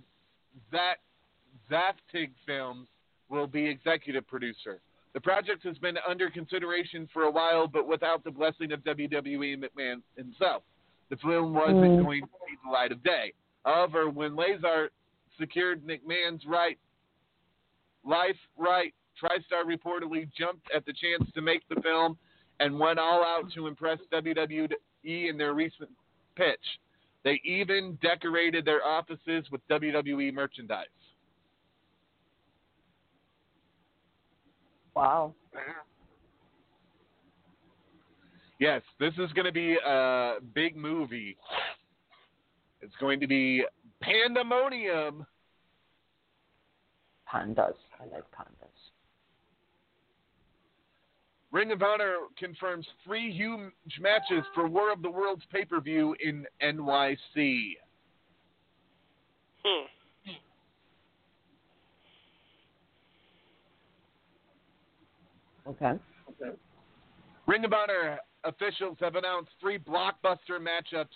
Zaftig Films will be executive producer. The project has been under consideration for a while, but without the blessing of WWE McMahon himself, the film wasn't going to see the light of day. However, when Lazar secured McMahon's TriStar reportedly jumped at the chance to make the film and went all out to impress WWE in their recent pitch. They even decorated their offices with WWE merchandise. Wow. Yes, this is going to be a big movie. It's going to be Pandemonium. Pandas. I like pandas. Ring of Honor confirms 3 huge matches for War of the Worlds pay-per-view in NYC. Okay. Ring of Honor officials have announced 3 blockbuster matchups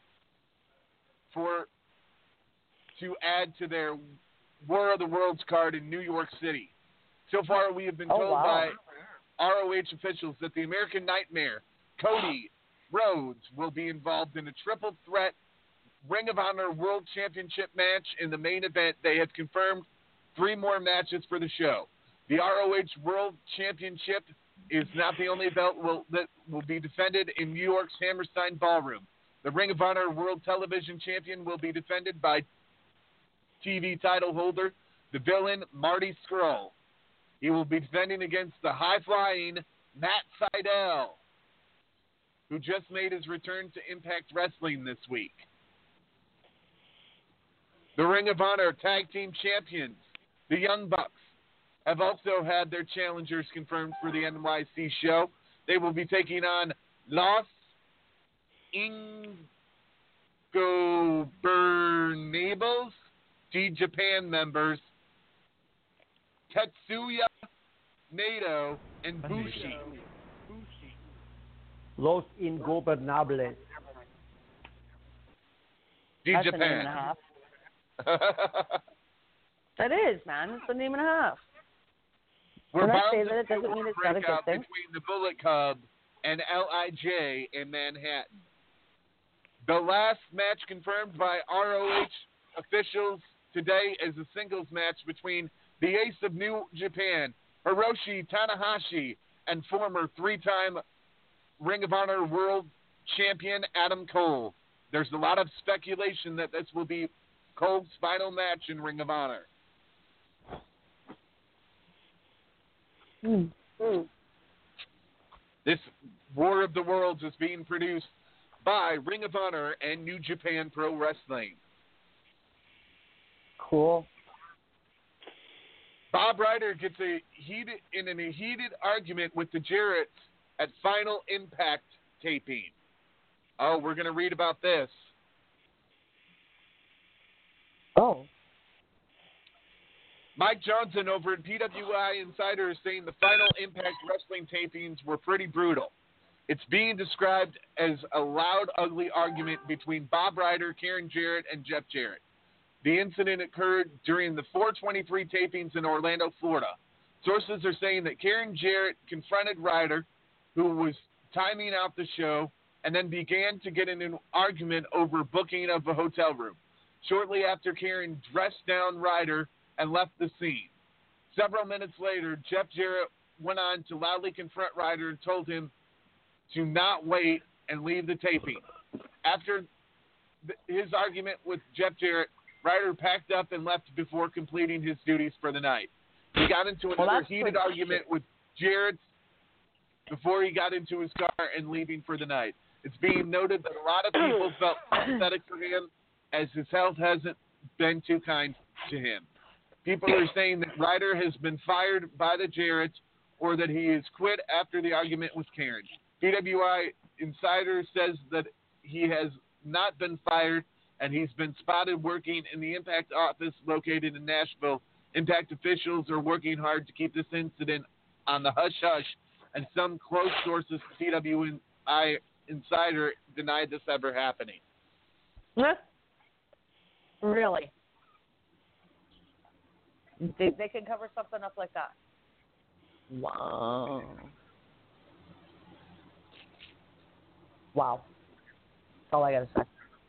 to add to their War of the Worlds card in New York City. So far, we have been told by ROH officials that the American Nightmare, Cody Rhodes, will be involved in a triple threat Ring of Honor World Championship match in the main event. They have confirmed 3 more matches for the show. The ROH World Championship is not the only belt that will be defended in New York's Hammerstein Ballroom. The Ring of Honor World Television Champion will be defended by TV title holder, the villain Marty Scurll. He will be defending against the high-flying Matt Sydal, who just made his return to Impact Wrestling this week. The Ring of Honor Tag Team Champions, the Young Bucks, have also had their challengers confirmed for the NYC show. They will be taking on Los Ingobernables, G-Japan members, Tetsuya Naito, and Bushi. Los Ingobernables. That's a name and a half. That is, man. It's a name and a half. We're When I bound say to that, it doesn't mean it's not a break good out thing. between the Bullet Club and LIJ in Manhattan. The last match confirmed by ROH officials today is a singles match between the ace of New Japan, Hiroshi Tanahashi, and former 3-time Ring of Honor World Champion Adam Cole. There's a lot of speculation that this will be Cole's final match in Ring of Honor. This War of the Worlds is being produced by Ring of Honor and New Japan Pro Wrestling. Cool. Bob Ryder gets in a heated argument with the Jarretts at Final Impact taping. Oh, we're going to read about this. Oh. Mike Johnson over at PWI Insider is saying the Final Impact Wrestling tapings were pretty brutal. It's being described as a loud, ugly argument between Bob Ryder, Karen Jarrett, and Jeff Jarrett. The incident occurred during the 423 tapings in Orlando, Florida. Sources are saying that Karen Jarrett confronted Ryder, who was timing out the show, and then began to get in an argument over booking of a hotel room. Shortly after, Karen dressed down Ryder and left the scene. Several minutes later, Jeff Jarrett went on to loudly confront Ryder and told him to not wait and leave the taping. After his argument with Jeff Jarrett, Ryder packed up and left before completing his duties for the night. He got into another heated argument with Jarrett before he got into his car and leaving for the night. It's being noted that a lot of people felt sympathetic for him as his health hasn't been too kind to him. People are saying that Ryder has been fired by the Jarretts or that he has quit after the argument with Karen. PWI Insider says that he has not been fired and he's been spotted working in the Impact office located in Nashville. Impact officials are working hard to keep this incident on the hush-hush, and some close sources to PWI Insider denied this ever happening. Really? They can cover something up like that? Wow. Wow. That's all I got to say.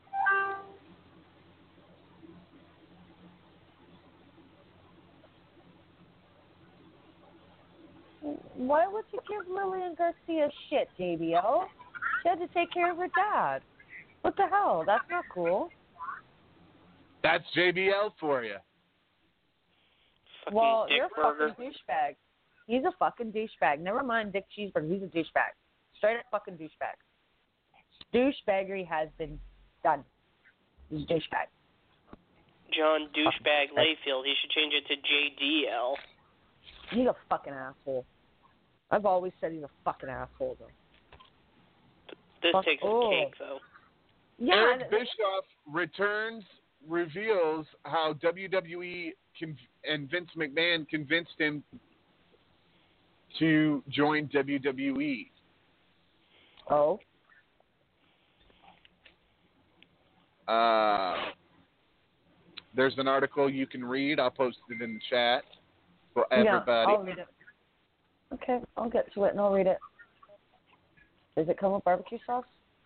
Why would you give Lillian Garcia shit, JBL? She had to take care of her dad. What the hell? That's not cool. That's JBL for you. Well, you're a fucking douchebag. He's a fucking douchebag. Never mind Dick Cheeseburger. He's a douchebag. Straight up fucking douchebag. Douchebaggery has been done. He's a douchebag. John Douchebag Layfield. He should change it to JDL. He's a fucking asshole. I've always said he's a fucking asshole, though. This takes a cake, though. Yeah, Eric Bischoff reveals how WWE and Vince McMahon convinced him to join WWE. Oh. There's an article you can read. I'll post it in the chat for everybody. Yeah, I'll read it. Okay, I'll get to it and I'll read it. Does it come with barbecue sauce?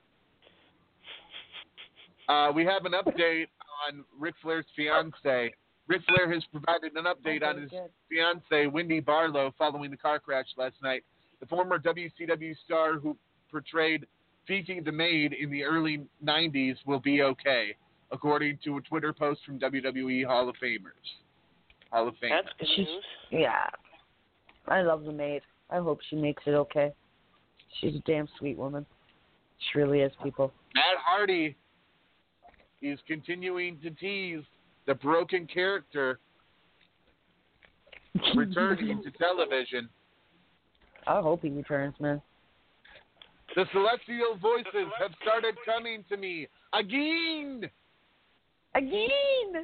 We have an update on Ric Flair's fiancée. Ric Flair has provided an update on his fiancée, Wendy Barlow, following the car crash last night. The former WCW star who portrayed Fifi the Maid in the early 90s will be okay, according to a Twitter post from WWE Hall of Fame. That's good news. Yeah. I love the Maid. I hope she makes it okay. She's a damn sweet woman. She really is, people. Matt Hardy is continuing to tease the broken character returning to television. I hope he returns, man. The celestial voices have started coming to me again. Again.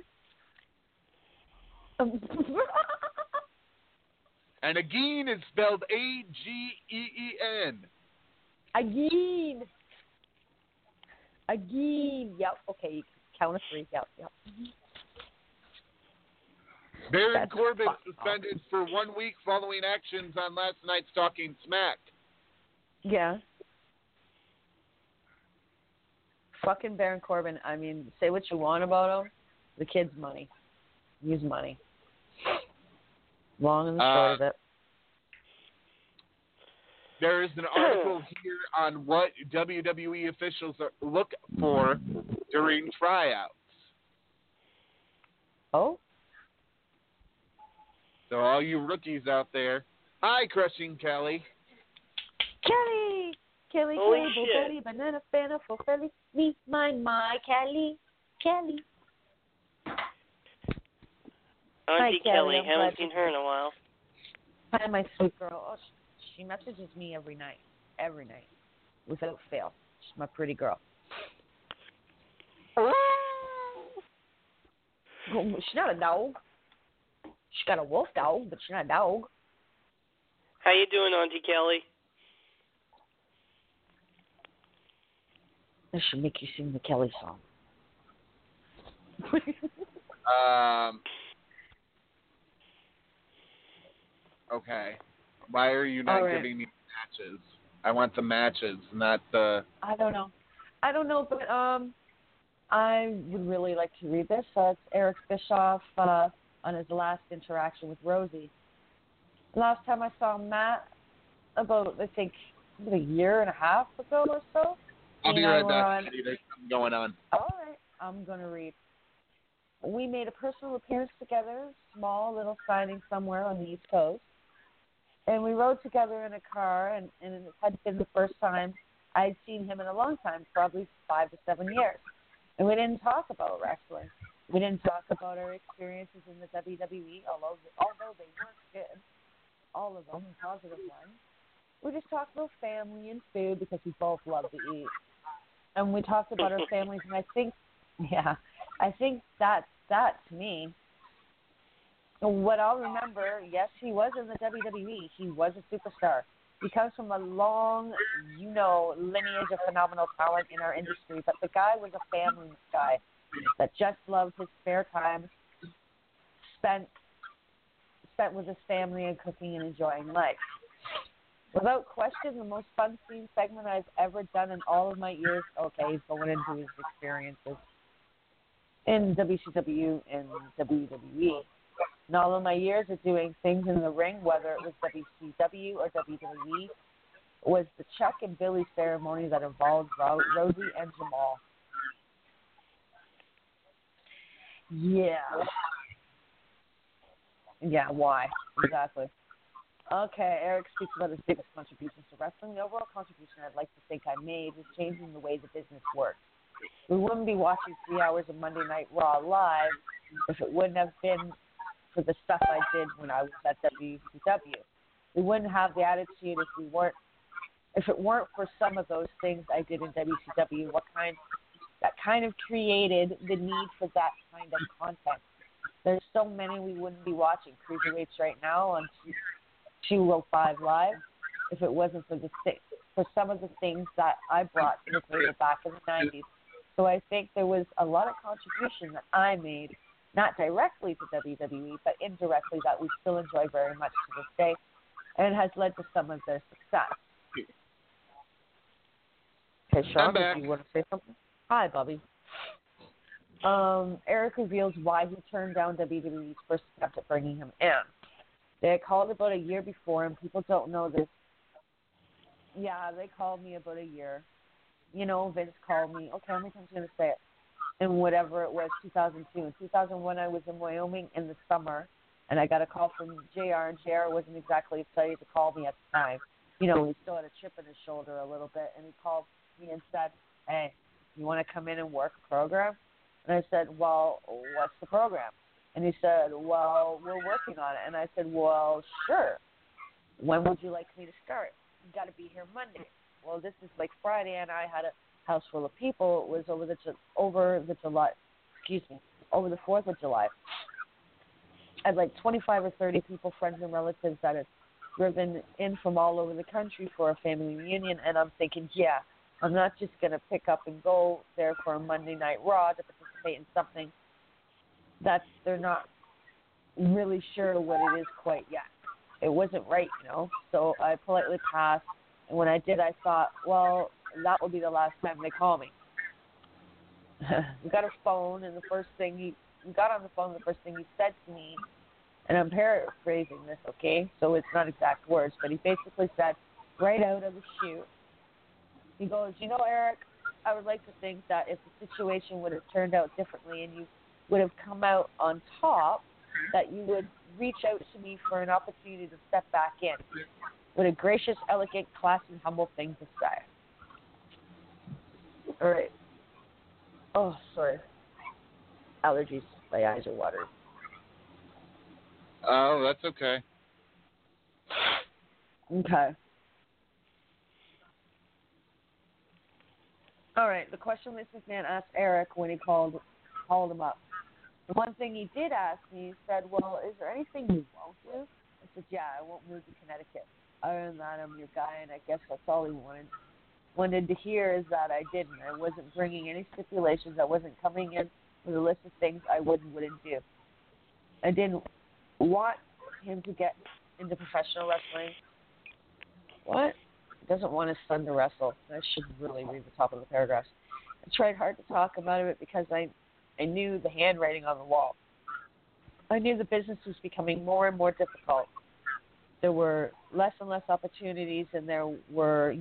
And again is spelled A-G-E-E-N. Again. Again. Yep. Okay. Count of three. Yep. Baron Corbin suspended for 1 week following actions on last night's Talking Smack. Yeah. fucking Baron Corbin, I mean, say what you want about him. The kid's money. He's money. Long and the short of it. There is an article here on what WWE officials look for during tryouts. Oh? So all you rookies out there, hi, Crushing Kelly. Kelly, Holy Kelly, shit. Betty, banana, banana, for Kelly, me, my, Kelly. Auntie Hi, Kelly, I'm haven't glad seen to- her in a while. Hi, my sweet girl. Oh, she messages me every night, without fail. She's my pretty girl. She's not a dog. She's got a wolf dog, but she's not a dog. How you doing, Auntie Kelly? I should make you sing the Kelly song. Okay. Why are you not giving me matches? I want the matches, not the... I don't know, but I would really like to read this. It's Eric Bischoff on his last interaction with Rosie. Last time I saw Matt, about, I think, a year and a half ago or so. I'll be right back. There's something going on. All right, I'm going to read. We made a personal appearance together, small little signing somewhere on the East Coast. And we rode together in a car, and it had been the first time I'd seen him in a long time, probably 5 to 7 years. And we didn't talk about wrestling. We didn't talk about our experiences in the WWE, although they weren't good, all of them, positive ones. We just talked about family and food because we both love to eat. And we talked about our families, and I think that's that to me. What I'll remember, yes, he was in the WWE. He was a superstar. He comes from a long, lineage of phenomenal talent in our industry, but the guy was a family guy that just loved his spare time, spent with his family and cooking and enjoying life. Without question, the most fun scene segment I've ever done in all of my years. Okay, he's going into his experiences in WCW and WWE. In all of my years of doing things in the ring, whether it was WCW or WWE, was the Chuck and Billy ceremony that involved Rosie and Jamal. Yeah, why? Exactly. Okay, Eric speaks about his biggest contributions to wrestling. The overall contribution I'd like to think I made was changing the way the business works. We wouldn't be watching 3 hours of Monday Night Raw live if it wouldn't have been for the stuff I did when I was at WCW. We wouldn't have the attitude if it weren't for some of those things I did in WCW. That kind of created the need for that kind of content. There's so many we wouldn't be watching cruiserweights right now on 205 Live if it wasn't for some of the things that I brought to the table back in the 90s. So I think there was a lot of contribution that I made, not directly to WWE, but indirectly that we still enjoy very much to this day, and has led to some of their success. Okay, Sean, do you want to say something? Hi, Bobby. Eric reveals why he turned down WWE's first attempt at bringing him in. They had called about a year before, and people don't know this. Yeah, they called me about a year. Vince called me. Okay, how many times am I going to say it? And whatever it was, 2002. In 2001, I was in Wyoming in the summer, and I got a call from JR, and JR wasn't exactly excited to call me at the time. He still had a chip in his shoulder a little bit, and he called me and said, hey, you want to come in and work a program? And I said, well, what's the program? And he said, well, we're working on it. And I said, well, sure. When would you like me to start? You got to be here Monday. Well, this is like Friday, and I had a house full of people. It was over the 4th of July. I had like 25 or 30 people, friends and relatives that had driven in from all over the country for a family reunion. And I'm thinking, yeah, I'm not just going to pick up and go there for a Monday Night Raw to participate in something that they're not really sure what it is quite yet. It wasn't right, So I politely passed. And when I did, I thought, well, that will be the last time they call me. we got a phone, and the first thing he said to me, and I'm paraphrasing this, okay? So it's not exact words, but he basically said, right out of the chute, he goes, Eric, I would like to think that if the situation would have turned out differently and you would have come out on top, that you would reach out to me for an opportunity to step back in. What a gracious, elegant, classy, and humble thing to say. All right. Oh, sorry. Allergies. My eyes are watering. Oh, that's okay. Okay. All right. The question Vince McMahon asked Eric when he called him up. The one thing he did ask me, he said, well, is there anything you won't do? I said, yeah, I won't move to Connecticut. Other than that, I'm your guy, and I guess that's all he wanted to hear is that I didn't. I wasn't bringing any stipulations. I wasn't coming in with a list of things I wouldn't do. I didn't want him to get into professional wrestling. What? He doesn't want his son to wrestle. I should really read the top of the paragraph. I tried hard to talk about it because I knew the handwriting on the wall. I knew the business was becoming more and more difficult. There were less and less opportunities, and there were,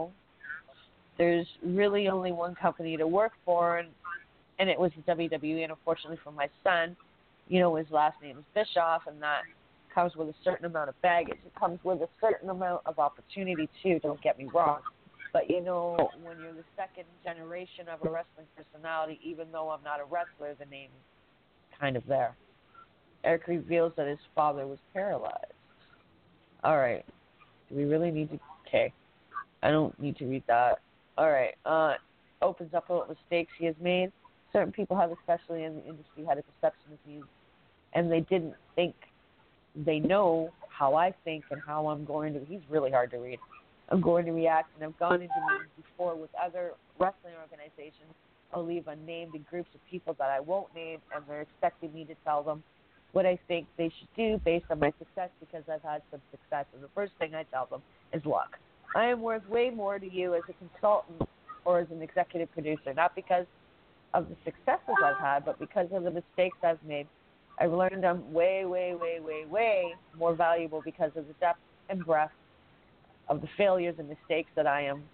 there's really only one company to work for, and it was the WWE. And unfortunately for my son, his last name is Bischoff, and that comes with a certain amount of baggage. It comes with a certain amount of opportunity, too, don't get me wrong. But, when you're the second generation of a wrestling personality, even though I'm not a wrestler, the name is kind of there. Eric reveals that his father was paralyzed. All right. Do we really need to? Okay. I don't need to read that. All right. Opens up what mistakes he has made. Certain people have, especially in the industry, had a perception of me, and they didn't think they know how I think and how I'm going to. He's really hard to read. I'm going to react, and I've gone into meetings before with other wrestling organizations. I'll leave unnamed in groups of people that I won't name, and they're expecting me to tell them what I think they should do based on my success because I've had some success. And the first thing I tell them is luck. I am worth way more to you as a consultant or as an executive producer, not because of the successes I've had, but because of the mistakes I've made. I've learned I'm way, way, way, way, way more valuable because of the depth and breadth of the failures and mistakes that I am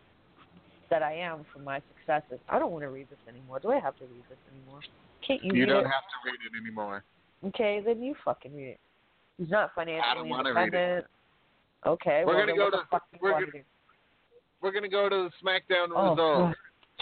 from my successes. I don't want to read this anymore. Do I have to read this anymore? Can't you read it? You don't have to read it anymore. Okay, then you fucking read it. He's not financially independent. Read it. Okay, we're gonna go to the SmackDown results.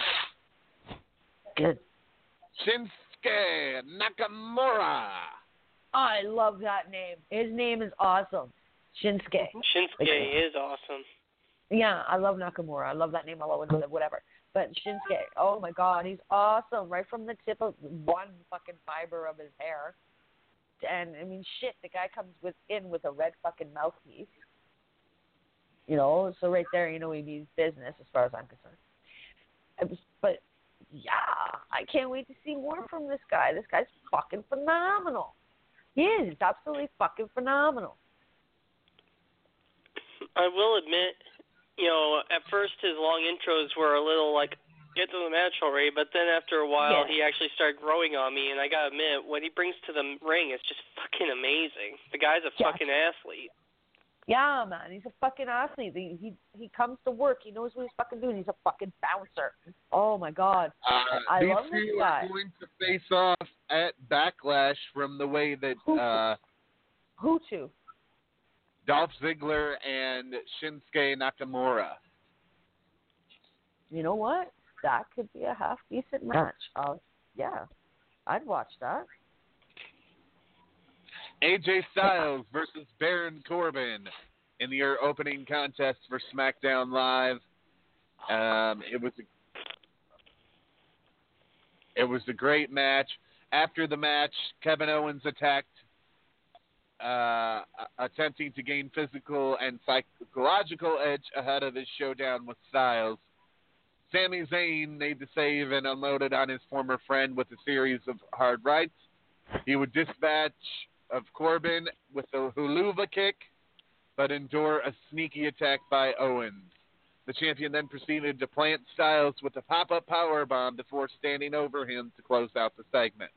Good. Shinsuke Nakamura. I love that name. His name is awesome. Shinsuke. Shinsuke is awesome. Yeah, I love Nakamura. I love that name. I love it, whatever. But Shinsuke, oh my God, he's awesome. Right from the tip of one fucking fiber of his hair. And, I mean, shit, the guy comes in with a red fucking mouthpiece. So right there, he means business as far as I'm concerned. But, yeah, I can't wait to see more from this guy. This guy's fucking phenomenal. He is absolutely fucking phenomenal. I will admit, at first his long intros were a little like, get to the match already, but then after a while he actually started growing on me, and I gotta admit, what he brings to the ring is just fucking amazing. The guy's a fucking athlete. Yeah, man, he's a fucking athlete. He comes to work. He knows what he's fucking doing. He's a fucking bouncer. Oh my God, I love this guy. These two are going to face off at Backlash from the way that Who two? Dolph Ziggler and Shinsuke Nakamura. You know what? That could be a half-decent match. Yeah, I'd watch that. AJ Styles versus Baron Corbin in the opening contest for SmackDown Live. It was a great match. After the match, Kevin Owens attacked, attempting to gain physical and psychological edge ahead of his showdown with Styles. Sami Zayn made the save and unloaded on his former friend with a series of hard rights. He would dispatch of Corbin with a huluva kick, but endure a sneaky attack by Owens. The champion then proceeded to plant Styles with a pop-up powerbomb before standing over him to close out the segment.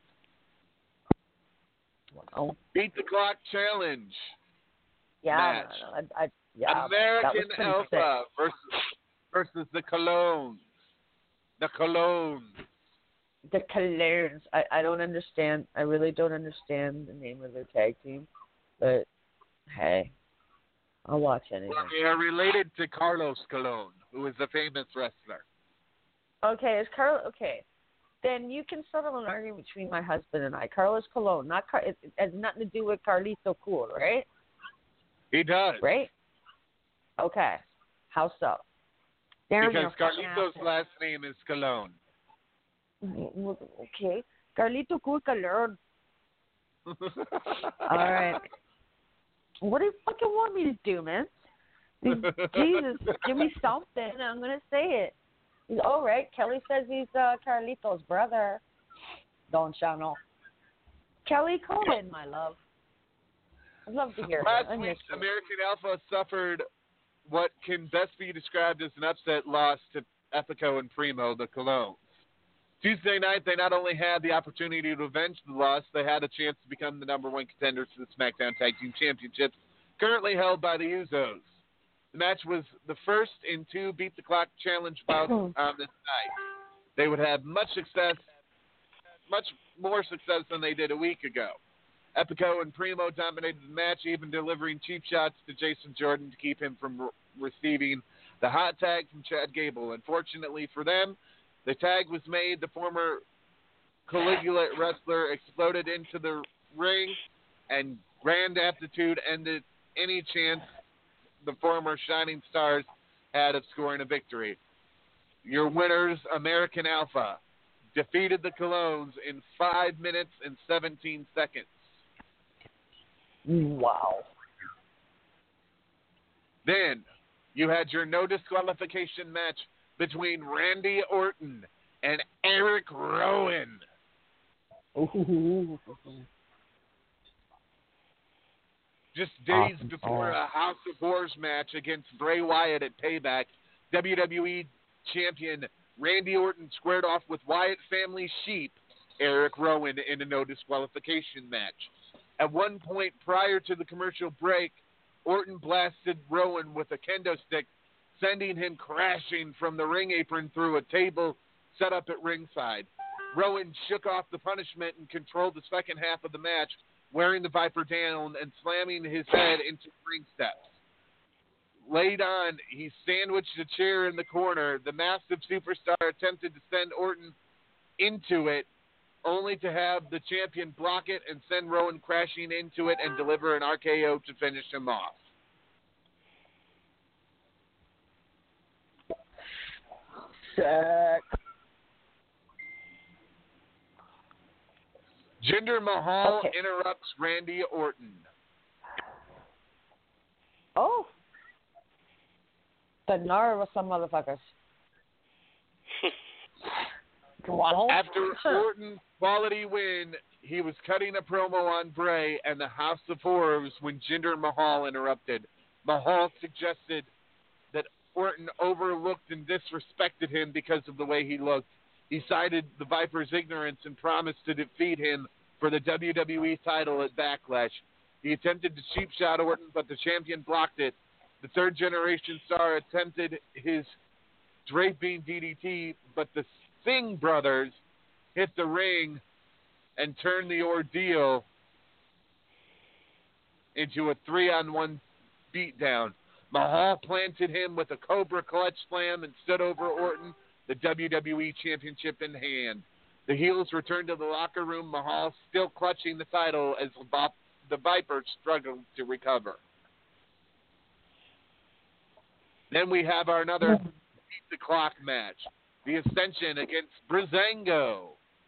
Wow. Beat the Clock Challenge match. Yeah, American Alpha versus the Colognes. The Colognes. The Colognes. I don't understand. I really don't understand the name of their tag team. But, hey, I'll watch anything. Well, they are related to Carlos Colon, who is a famous wrestler. Okay, okay. Then you can settle an argument between my husband and I. Carlos Colon, it has nothing to do with Carlito Cool, right? He does. Right? Okay. How so? Because Carlito's last name is Colon. Okay. Carlito Cool Colon. All right. What do you fucking want me to do, man? Jesus, give me something. I'm going to say it. He's all right. Kelly says he's Carlito's brother. Don't you know? Kelly, call in, my love. I'd love to hear Last it. week, American Alpha suffered what can best be described as an upset loss to Epico and Primo, the Colognes. Tuesday night, they not only had the opportunity to avenge the loss, they had a chance to become the number one contenders to the SmackDown Tag Team Championships, currently held by the Usos. The match was the first in 2 Beat the Clock Challenge bouts on this night. They would have much more success than they did a week ago. Epico and Primo dominated the match, even delivering cheap shots to Jason Jordan to keep him from receiving the hot tag from Chad Gable. Unfortunately for them, the tag was made. The former Caligula wrestler exploded into the ring, and Grand Aptitude ended any chance the former Shining Stars had of scoring a victory. Your winners, American Alpha, defeated the Colognes in 5 minutes and 17 seconds. Wow. Then you had your no disqualification match between Randy Orton and Eric Rowan. Ooh. Just days before a House of Horrors match against Bray Wyatt at Payback, WWE Champion Randy Orton squared off with Wyatt family sheep Eric Rowan in a no disqualification match. At one point prior to the commercial break, Orton blasted Rowan with a kendo stick, sending him crashing from the ring apron through a table set up at ringside. Rowan shook off the punishment and controlled the second half of the match, wearing the Viper down and slamming his head into ring steps. Laid on, he sandwiched a chair in the corner. The massive superstar attempted to send Orton into it, only to have the champion block it and send Rowan crashing into it and deliver an RKO to finish him off. Sick. Jinder Mahal interrupts Randy Orton. Oh. The nerve of some motherfuckers. After Orton's quality win, he was cutting a promo on Bray and the House of Horrors when Jinder Mahal interrupted. Mahal suggested that Orton overlooked and disrespected him because of the way he looked. He cited the Viper's ignorance and promised to defeat him for the WWE title at Backlash. He attempted to cheap shot Orton, but the champion blocked it. The third generation star attempted his draping DDT, but the Singh brothers hit the ring and turned the ordeal into a 3-on-1 beatdown. Mahal planted him with a Cobra Clutch Slam and stood over Orton, the WWE Championship in hand. The heels returned to the locker room, Mahal still clutching the title as the Viper struggled to recover. Then we have our another Beat the Clock match. The Ascension against Breezango.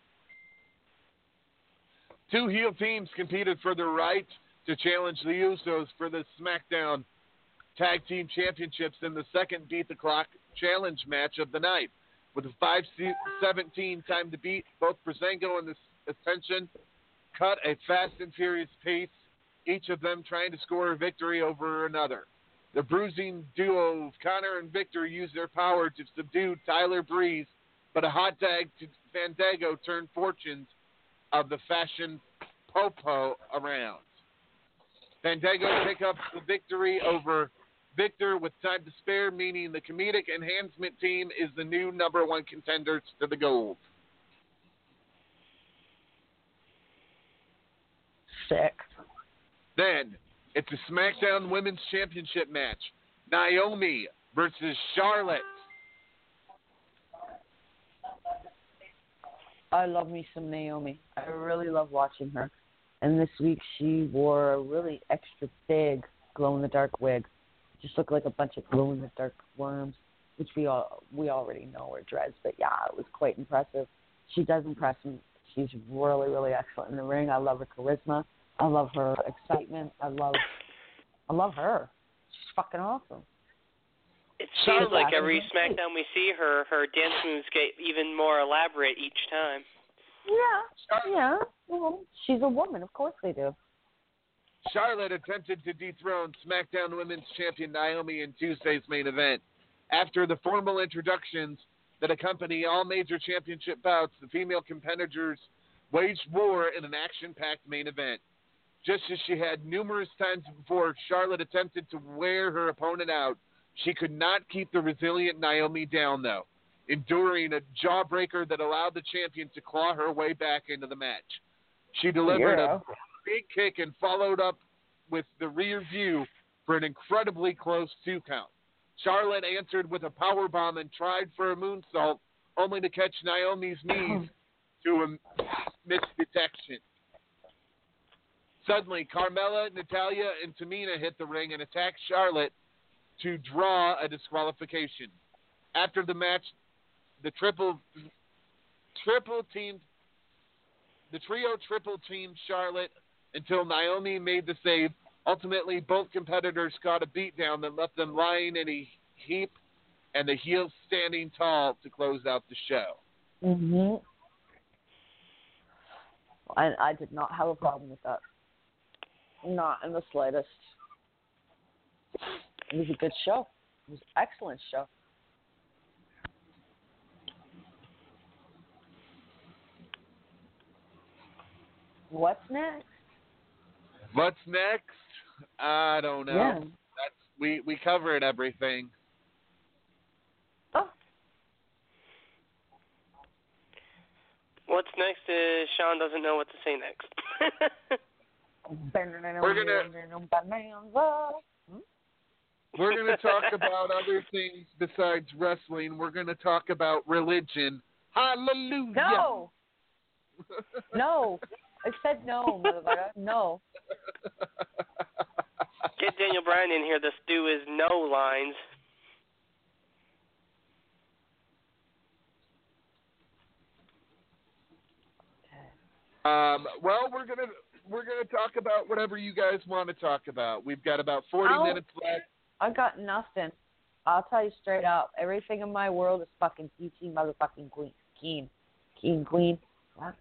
Two heel teams competed for the right to challenge the Usos for the SmackDown Tag Team Championships in the second Beat the Clock challenge match of the night. With a 5:17 time to beat, both Breezango and the Ascension cut a fast and furious pace, each of them trying to score a victory over another. The bruising duo of Connor and Victor used their power to subdue Tyler Breeze, but a hot tag to Fandango turned fortunes of the Fashion Popo around. Fandango pick up the victory over Victor with time to spare, meaning the comedic enhancement team is the new number one contenders to the gold. Sick. Then, it's a SmackDown Women's Championship match. Naomi versus Charlotte. I love me some Naomi. I really love watching her. And this week she wore a really extra big glow-in-the-dark wig. Just looked like a bunch of glow-in-the-dark worms, which we already know are dreads. But, yeah, it was quite impressive. She does impress me. She's really, really excellent in the ring. I love her charisma. I love her excitement. I love her. She's fucking awesome. It seems like every SmackDown we see her dance moves get even more elaborate each time. Yeah. Well, she's a woman. Of course they do. Charlotte attempted to dethrone SmackDown Women's Champion Naomi in Tuesday's main event. After the formal introductions that accompany all major championship bouts, the female competitors waged war in an action-packed main event. Just as she had numerous times before, Charlotte attempted to wear her opponent out. She could not keep the resilient Naomi down, though, enduring a jawbreaker that allowed the champion to claw her way back into the match. She delivered a big kick and followed up with the rear view for an incredibly close 2 count. Charlotte answered with a powerbomb and tried for a moonsault, only to catch Naomi's knees to a misdetection. Suddenly, Carmella, Natalya, and Tamina hit the ring and attacked Charlotte to draw a disqualification. After the match, the trio triple teamed Charlotte until Naomi made the save. Ultimately, both competitors got a beatdown that left them lying in a heap and the heels standing tall to close out the show. Mm-hmm. I did not have a problem with that. Not in the slightest. It was a good show. It was an excellent show. What's next? What's next? I don't know. Yeah. We covered everything. Oh. What's next is Sean doesn't know what to say next. We're going to talk about other things besides wrestling. We're going to talk about religion. Hallelujah. No. No. I said no, motherfucker. No. Get Daniel Bryan in here. This do is no lines. Well, we're gonna talk about whatever you guys want to talk about. We've got about 40 minutes left. I got nothing. I'll tell you straight up. Everything in my world is fucking PT motherfucking Queen. Queen. What?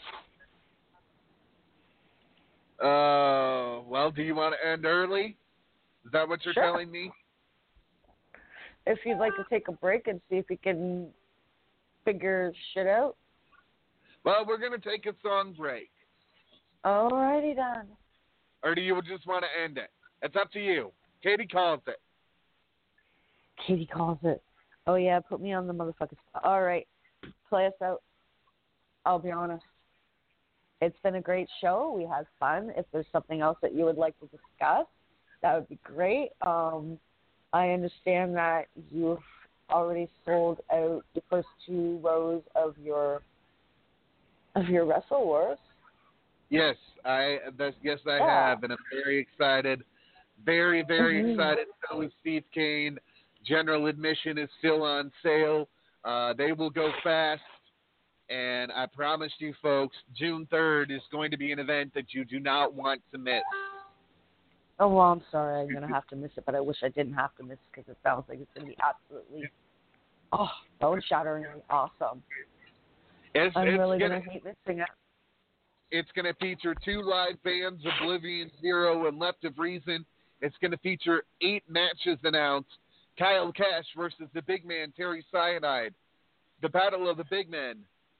Well, do you want to end early? Is that what you're telling me? If you'd like to take a break and see if we can figure shit out. Well, we're going to take a song break. Alrighty then. Or do you just want to end it? It's up to you. Katie calls it. Katie calls it. Oh, yeah, put me on the motherfucking spot. All right, play us out. I'll be honest. It's been a great show. We had fun. If there's something else that you would like to discuss, that would be great. I understand that you've already sold out the first 2 rows of your Wrestle Wars. Yes, I have, and I'm very excited. Very, very excited. So is Steve Kane. General admission is still on sale. They will go fast. And I promise you, folks, June 3rd is going to be an event that you do not want to miss. Oh, well, I'm sorry. I'm going to have to miss it, but I wish I didn't have to miss it because it sounds like it's going to be absolutely bone-shatteringly awesome. I'm really going to hate missing it. It's going to feature 2 live bands, Oblivion, Zero, and Left of Reason. It's going to feature 8 matches announced. Kyle Cash versus the big man, Terry Cyanide. The Battle of the Big Men.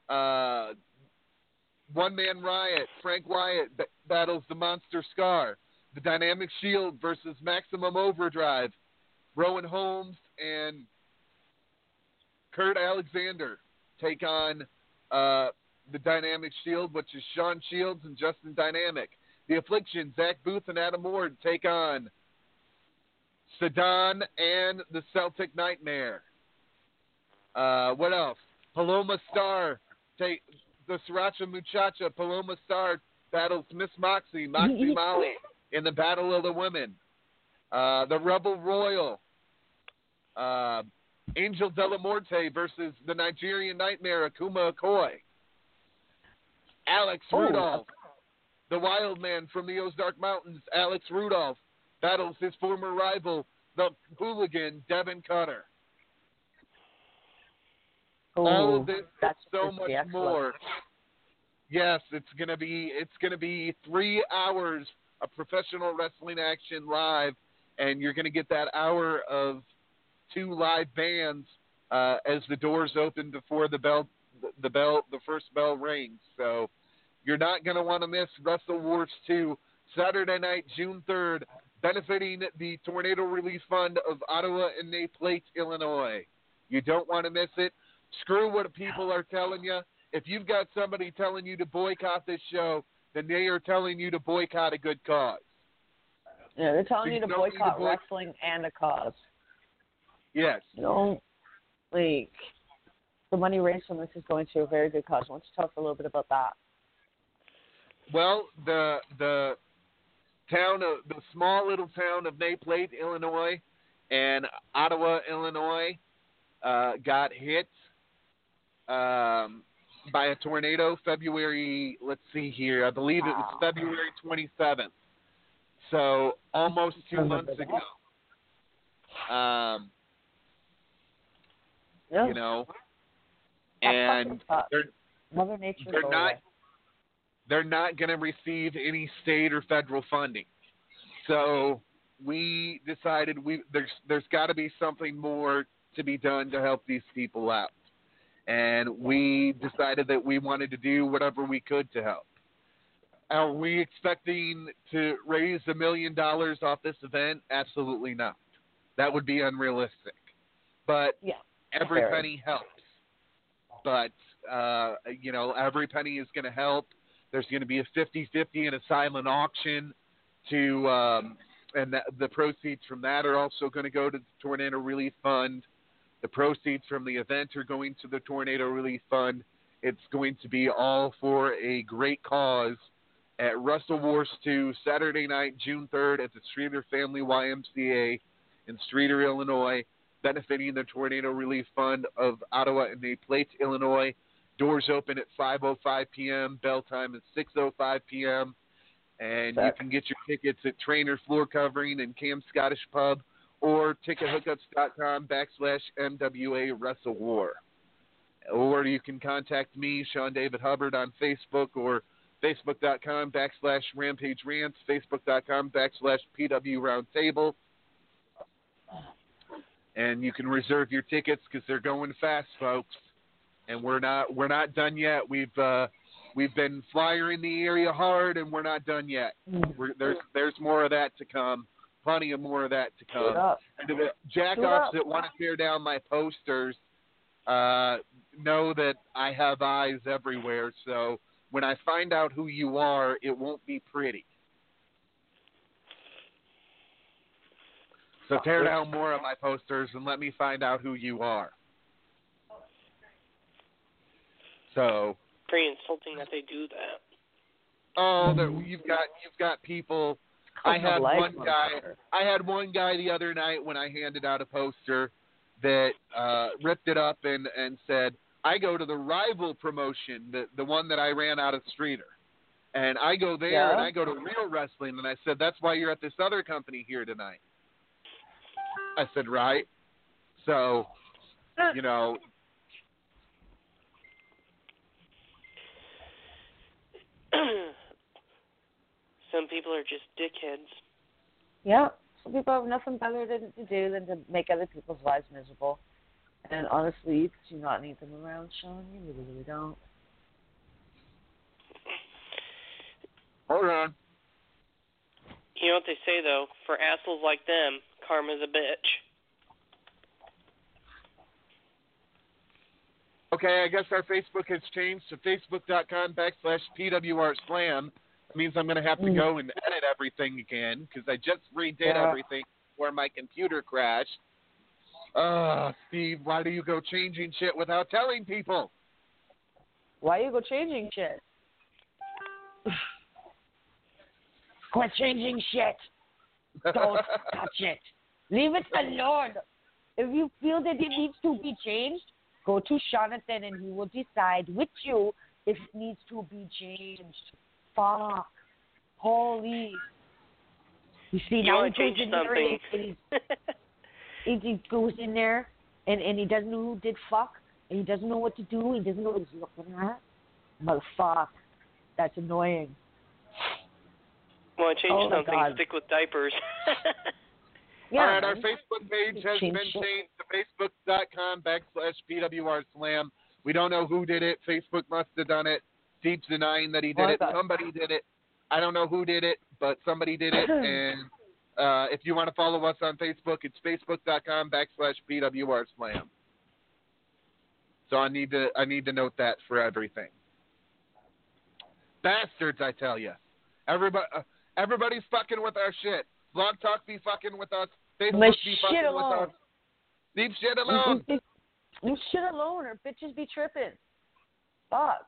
One Man Riot. Frank Wyatt battles the Monster Scar. The Dynamic Shield versus Maximum Overdrive. Rowan Holmes and Kurt Alexander take on the Dynamic Shield, which is Sean Shields and Justin Dynamic. The Affliction, Zach Booth and Adam Ward take on Sedan and the Celtic Nightmare. What else? Paloma Star, the Sriracha Muchacha. Paloma Star battles Miss Moxie Molly in the Battle of the Women. The Rebel Royal, Angel De La Morte versus the Nigerian Nightmare, Akuma Okoye. Alex Rudolph, the wild man from the Ozark Mountains, Alex Rudolph, battles his former rival, the hooligan, Devin Cutter. All of this and so much more. Yes, it's gonna be 3 hours of professional wrestling action live, and you're gonna get that hour of 2 live bands as the doors open before the first bell rings. So you're not gonna want to miss Wrestle Wars 2, Saturday night, June 3rd, benefiting the Tornado Relief Fund of Ottawa and Naples, Illinois. You don't want to miss it. Screw what people are telling you. If you've got somebody telling you to boycott this show, then they are telling you to boycott a good cause. Yeah, they're telling you to boycott wrestling and a cause. Yes. The money raised from this is going to a very good cause. Why don't you talk a little bit about that? Well, the small little town of Naples, Illinois, and Ottawa, Illinois, got hit by a tornado February, let's see here, I believe it was February 27th. So almost 2 months ago. You know, and Mother Nature they're not going to receive any state or federal funding. So we decided there's got to be something more to be done to help these people out. And we decided that we wanted to do whatever we could to help. Are we expecting to raise $1 million off this event? Absolutely not. That would be unrealistic. But every penny helps. But, every penny is going to help. There's going to be a 50-50 and a silent auction and the proceeds from that are also going to go to the Tornado Relief Fund. The proceeds from the event are going to the Tornado Relief Fund. It's going to be all for a great cause at Wrestle Wars 2, Saturday night, June 3rd at the Streeter Family YMCA in Streeter, Illinois, benefiting the Tornado Relief Fund of Ottawa and Naples, Illinois. Doors open at 5:05 p.m. Bell time is 6:05 p.m. And you can get your tickets at Trainer Floor Covering and Cam Scottish Pub or TicketHookups.com/MWA Wrestle War. Or you can contact me, Sean David Hubbard, on Facebook or Facebook.com/Rampage Rants, Facebook.com/PW Roundtable. And you can reserve your tickets because they're going fast, folks. And we're not done yet. We've been flyering the area hard, and we're not done yet. There's more of that to come. Plenty of more of that to come. And the jack-offs that want to tear down my posters know that I have eyes everywhere. So when I find out who you are, it won't be pretty. So tear down more of my posters and let me find out who you are. So pretty insulting that they do that. Oh, you've got people. I had one guy the other night when I handed out a poster that ripped it up and said, "I go to the rival promotion, the one that I ran out of Streeter, and I go there and I go to Real Wrestling." And I said, "That's why you're at this other company here tonight." I said, "Right." So, Some people are just dickheads. Yeah, Some people have nothing better to do than to make other people's lives miserable. And honestly, you do not need them around, Sean. You really don't. Hold on. You know what they say, though? For assholes like them, karma's a bitch. Okay, I guess our Facebook has changed to facebook.com/PWRSlam. That means I'm going to have to go and edit everything again because I just redid everything before my computer crashed. Steve, why do you go changing shit without telling people? Why you go changing shit? Quit changing shit. Don't touch it. Leave it alone. If you feel that it needs to be changed, go to Jonathan and he will decide with you if it needs to be changed. Fuck. Holy. You see, now he goes in there and he goes in there and he doesn't know who did fuck and he doesn't know what to do. He doesn't know what he's looking at. Motherfucker. That's annoying. Want to change something? God. Stick with diapers. Yeah, all right, our Facebook page has been changed to facebook.com/PWRSlam. We don't know who did it. Facebook must have done it. Steve's denying that he did it. Somebody did it. I don't know who did it, but somebody did it. And if you want to follow us on Facebook, it's facebook.com/PWRSlam. So I need to note that for everything. Bastards, I tell you. Everybody's fucking with our shit. Blog Talk be fucking with us. Facebook be fucking with us. Leave shit alone. Leave shit alone or bitches be tripping. Fuck.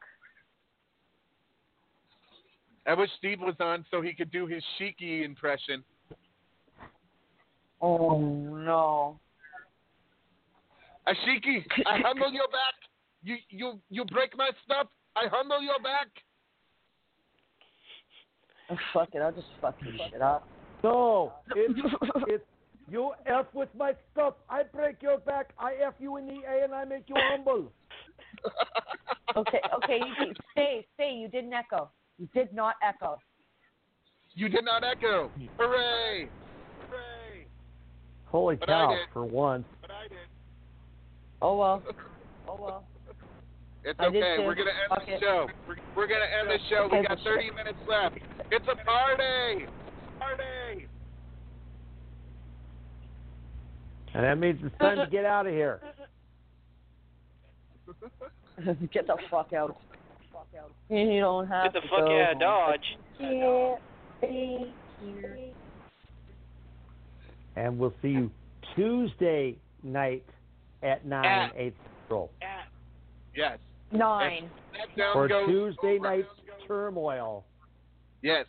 I wish Steve was on so he could do his Shiki impression. Oh, no. Ashiki, I humble your back. You break my stuff. I humble your back. Oh, fuck it. I'll just fuck this shit up. No, it's you F with my stuff. I break your back. I F you in the A and I make you humble. Okay. You stay. You didn't echo. You did not echo. You did not echo. Hooray! Holy cow! For once. But I did. Oh well. It's okay. We're gonna end the show. We're gonna end the show. We got 30 minutes left. It's a party. And that means it's time to get out of here. Get the fuck out. You don't have to to get the fuck out of Dodge. And we'll see you Tuesday night at 8 Central. Yes. 9. For Tuesday night turmoil. Yes.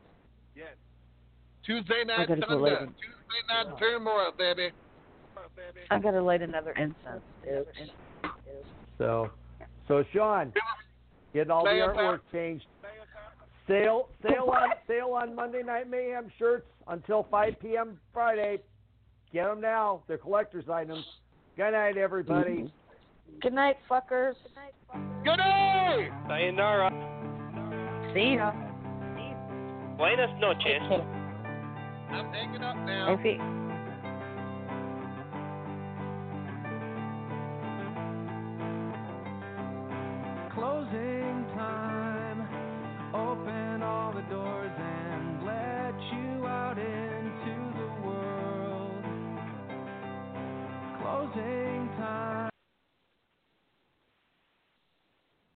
Tuesday night thunder. Tuesday night turmoil, baby. I gotta light another incense, dude. So Sean, get all the artwork changed. Sale on Monday Night Mayhem shirts until 5 p.m. Friday. Get them now. They're collector's items. Good night, everybody. Good night, fuckers. Good night. Sayonara. See ya. Buenas noches. I'm hanging up now. Okay. Closing time. Open all the doors and let you out into the world. Closing time.